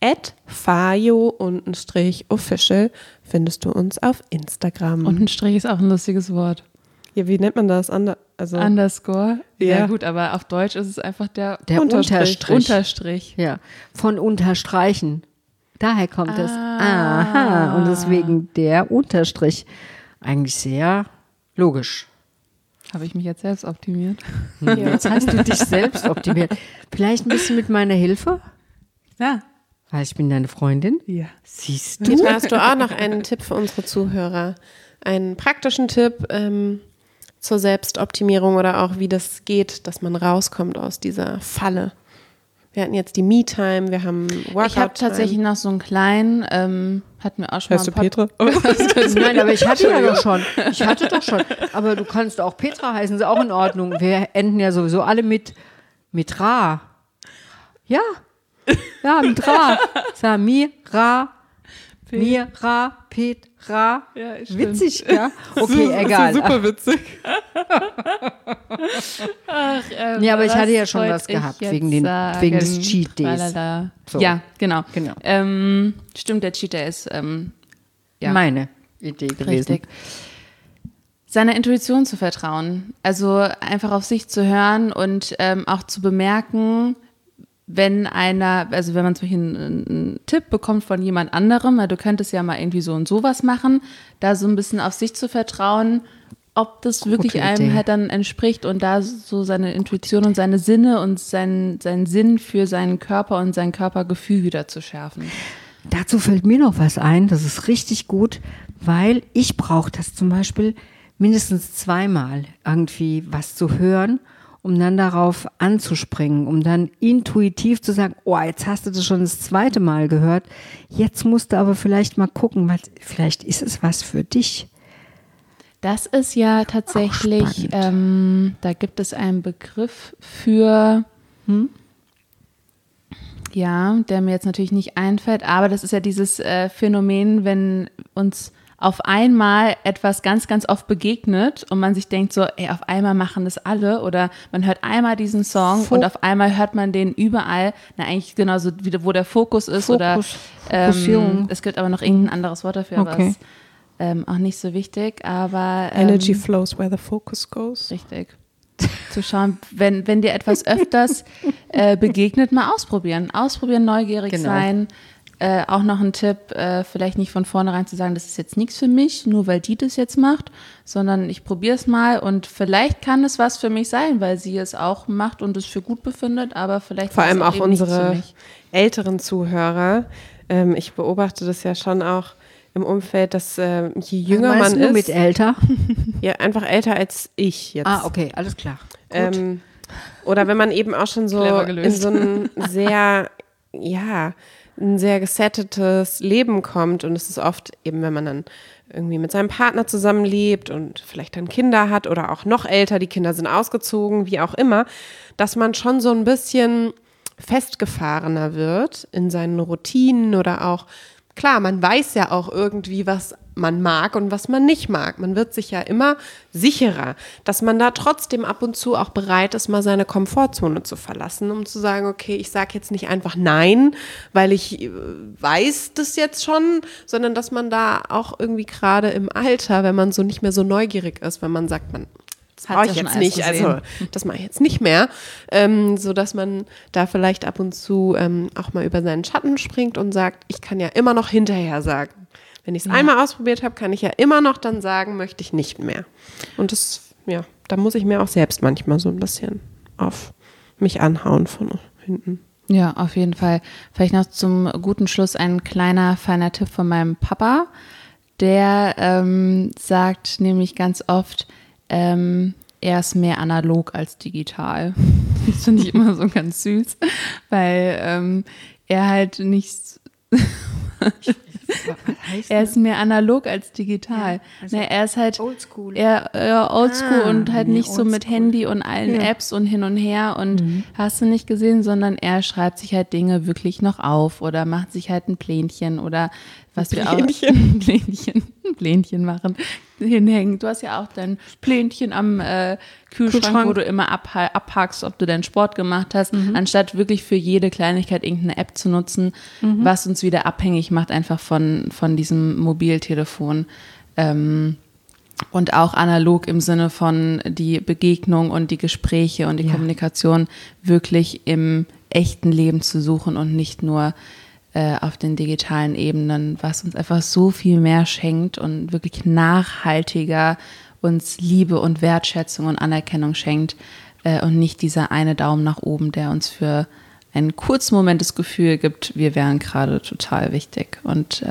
@fayo_official findest du uns auf Instagram. Und ein Strich ist auch ein lustiges Wort. Ja, wie nennt man das? Underscore? Ja. Ja gut, aber auf Deutsch ist es einfach der Unterstrich. Unterstrich. Ja, von unterstreichen. Daher kommt es. Aha. Und deswegen der Unterstrich. Eigentlich sehr logisch. Habe ich mich jetzt selbst optimiert? Ja. Jetzt hast du dich selbst optimiert. Vielleicht ein bisschen mit meiner Hilfe? Ja. Weil ich bin deine Freundin. Ja. Siehst du? Jetzt hast du auch noch einen Tipp für unsere Zuhörer. Einen praktischen Tipp zur Selbstoptimierung oder auch wie das geht, dass man rauskommt aus dieser Falle. Wir hatten jetzt die Me-Time, wir haben Workout. Ich habe tatsächlich noch so einen kleinen, hatten wir auch schon Hörst du mal Petra? Nein, aber ich hatte ja doch schon. Aber du kannst auch Petra heißen, ist auch in Ordnung. Wir enden ja sowieso alle mit Ra. Ja. Ja, mit Ra. Samira, Mira, Petra. Ja, stimmt. Witzig, ja? Okay, egal. Super witzig. Ja, aber ich hatte ja schon was gehabt, wegen des Cheat Days. So. Ja, genau. Genau. Stimmt, der Cheat Day ist meine Idee gewesen. richtig. Seiner Intuition zu vertrauen. Also einfach auf sich zu hören und auch zu bemerken, wenn man zum Beispiel einen Tipp bekommt von jemand anderem, du könntest ja mal irgendwie so und sowas machen, da so ein bisschen auf sich zu vertrauen ob das wirklich Gute einem Idee. halt dann entspricht und da so seine Intuition und seine Sinne und seinen Sinn für seinen Körper und sein Körpergefühl wieder zu schärfen. Dazu fällt mir noch was ein, das ist richtig gut, weil ich brauche das zum Beispiel mindestens zweimal irgendwie was zu hören, um dann darauf anzuspringen, um dann intuitiv zu sagen, oh, jetzt hast du das schon das zweite Mal gehört, jetzt musst du aber vielleicht mal gucken, vielleicht ist es was für dich. Das ist ja tatsächlich, Auch da gibt es einen Begriff für, ja, der mir jetzt natürlich nicht einfällt, aber das ist ja dieses Phänomen, wenn uns auf einmal etwas ganz, ganz oft begegnet und man sich denkt so, ey, auf einmal machen das alle oder man hört einmal diesen Song und auf einmal hört man den überall, eigentlich genauso wie wo der Fokus ist Fokussierung. Es gibt aber noch irgendein anderes Wort dafür, Okay. was auch nicht so wichtig, aber Energy flows where the focus goes. richtig. Zu schauen, wenn dir etwas öfters begegnet, mal ausprobieren. Ausprobieren, neugierig Genau. sein. Auch noch ein Tipp, vielleicht nicht von vornherein zu sagen, das ist jetzt nichts für mich, nur weil die das jetzt macht, sondern ich probiere es mal und vielleicht kann es was für mich sein, weil sie es auch macht und es für gut befindet, aber vielleicht Vor ist es allem auch eben nichts für unsere mich. älteren Zuhörer. Ich beobachte das ja schon auch im Umfeld, dass je jünger Meinst man du nur ist, mit älter? ja, einfach älter als ich jetzt. Okay, alles klar. Oder wenn man eben auch schon so Clever in gelöst. so ein ein sehr gesettetes Leben kommt und es ist oft eben, wenn man dann irgendwie mit seinem Partner zusammenlebt und vielleicht dann Kinder hat oder auch noch älter, die Kinder sind ausgezogen, wie auch immer, dass man schon so ein bisschen festgefahrener wird in seinen Routinen oder auch, klar, man weiß ja auch irgendwie, was man mag und was man nicht mag. Man wird sich ja immer sicherer, dass man da trotzdem ab und zu auch bereit ist, mal seine Komfortzone zu verlassen, um zu sagen, okay, ich sage jetzt nicht einfach Nein, weil ich weiß das jetzt schon, sondern dass man da auch irgendwie gerade im Alter, wenn man so nicht mehr so neugierig ist, wenn man sagt, das Hat's brauche ja ich schon jetzt alles nicht, gesehen. also das mache ich jetzt nicht mehr, so dass man da vielleicht ab und zu auch mal über seinen Schatten springt und sagt, ich kann ja immer noch hinterher sagen. Wenn ich es einmal ausprobiert habe, kann ich ja immer noch dann sagen, möchte ich nicht mehr. Und das, ja, da muss ich mir auch selbst manchmal so ein bisschen auf mich anhauen von hinten. Ja, auf jeden Fall. Vielleicht noch zum guten Schluss ein kleiner, feiner Tipp von meinem Papa. Der sagt nämlich ganz oft, er ist mehr analog als digital. Das finde ich immer so ganz süß, weil er halt nicht... Er ist mehr analog als digital. also Er ist halt oldschool. eher oldschool und halt mehr nicht so mit oldschool. Handy und allen Apps und hin und her und hast du nicht gesehen, sondern er schreibt sich halt Dinge wirklich noch auf oder macht sich halt ein Plänchen oder was wir auch ein Plänchen machen, hinhängen. Du hast ja auch dein Plänchen am Kühlschrank, wo du immer abhakst, ob du deinen Sport gemacht hast, anstatt wirklich für jede Kleinigkeit irgendeine App zu nutzen, was uns wieder abhängig macht einfach von diesem Mobiltelefon. Und auch analog im Sinne von die Begegnung und die Gespräche und die Kommunikation wirklich im echten Leben zu suchen und nicht nur auf den digitalen Ebenen, was uns einfach so viel mehr schenkt und wirklich nachhaltiger uns Liebe und Wertschätzung und Anerkennung schenkt und nicht dieser eine Daumen nach oben, der uns für einen kurzen Moment das Gefühl gibt, wir wären gerade total wichtig. Und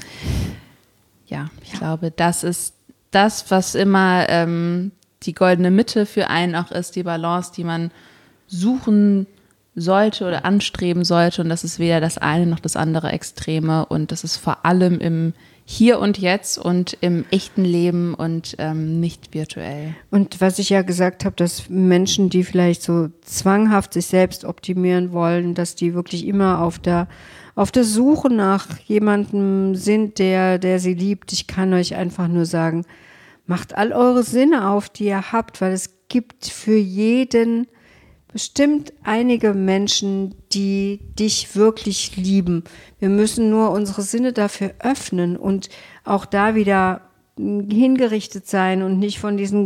ich glaube, das ist das, was immer die goldene Mitte für einen auch ist, die Balance, die man suchen sollte oder anstreben sollte. Und das ist weder das eine noch das andere Extreme. Und das ist vor allem im Hier und Jetzt und im echten Leben und nicht virtuell. Und was ich ja gesagt habe, dass Menschen, die vielleicht so zwanghaft sich selbst optimieren wollen, dass die wirklich immer auf der Suche nach jemandem sind, der sie liebt. Ich kann euch einfach nur sagen, macht all eure Sinne auf, die ihr habt, weil es gibt für jeden bestimmt einige Menschen, die dich wirklich lieben. Wir müssen nur unsere Sinne dafür öffnen und auch da wieder hingerichtet sein und nicht von diesem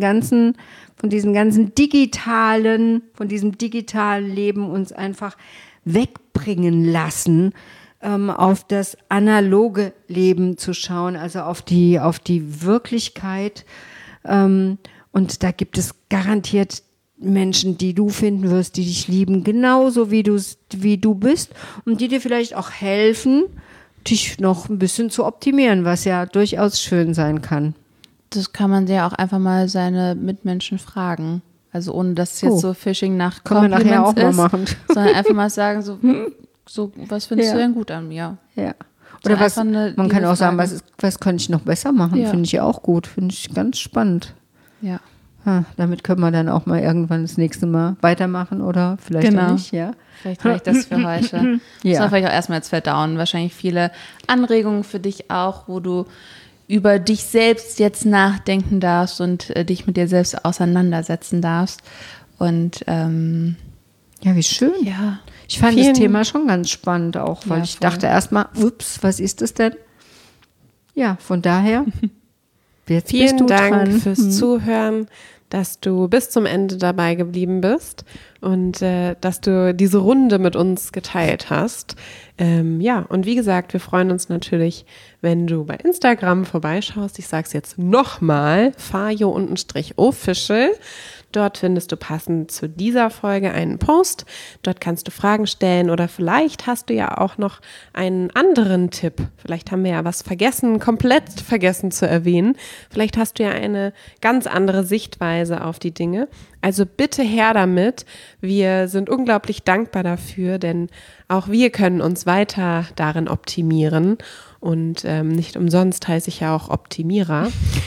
digitalen Leben uns einfach wegbringen lassen, auf das analoge Leben zu schauen, also auf die Wirklichkeit, Und da gibt es garantiert Menschen, die du finden wirst, die dich lieben, genauso wie du bist und die dir vielleicht auch helfen, dich noch ein bisschen zu optimieren, was ja durchaus schön sein kann. Das kann man ja auch einfach mal seine Mitmenschen fragen. Also ohne dass es jetzt so Phishing nach Compliments können wir nachher auch ist, mal machen. sondern einfach mal sagen, so was findest du denn gut an mir? Ja. Oder So man kann auch sagen, was könnte ich noch besser machen? Ja. Finde ich ja auch gut, finde ich ganz spannend. Ja. Damit können wir dann auch mal irgendwann das nächste Mal weitermachen oder vielleicht auch nicht, ja. Vielleicht reicht das für heute. Ja. Muss man vielleicht auch erstmal jetzt verdauen. Wahrscheinlich viele Anregungen für dich auch, wo du über dich selbst jetzt nachdenken darfst und dich mit dir selbst auseinandersetzen darfst. Und ja, wie schön. ja. Ich fand das Thema schon ganz spannend auch, weil Ja, ich voll. dachte erstmal, ups, was ist das denn? Ja, von daher, jetzt bist Vielen du Dank dran. fürs Zuhören, dass du bis zum Ende dabei geblieben bist und dass du diese Runde mit uns geteilt hast. Ja, und wie gesagt, wir freuen uns natürlich, wenn du bei Instagram vorbeischaust. Ich sage es jetzt nochmal, fajo_official. Dort findest du passend zu dieser Folge einen Post. Dort kannst du Fragen stellen oder vielleicht hast du ja auch noch einen anderen Tipp. Vielleicht haben wir ja was vergessen, komplett vergessen zu erwähnen. Vielleicht hast du ja eine ganz andere Sichtweise auf die Dinge. Also bitte her damit. Wir sind unglaublich dankbar dafür, denn auch wir können uns weiter darin optimieren. Und nicht umsonst heiße ich ja auch Optimierer.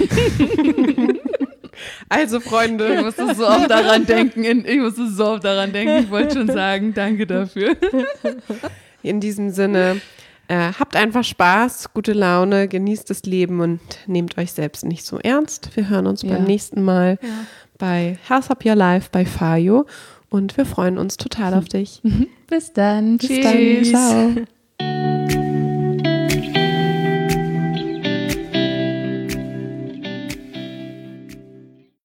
Also Freunde, Ich musste so oft daran denken. Ich wollte schon sagen, danke dafür. in diesem Sinne, habt einfach Spaß, gute Laune, genießt das Leben und nehmt euch selbst nicht so ernst. Wir hören uns beim nächsten Mal bei Health Up Your Life bei Fajo und wir freuen uns total auf dich. Bis dann. Bis dann. Ciao.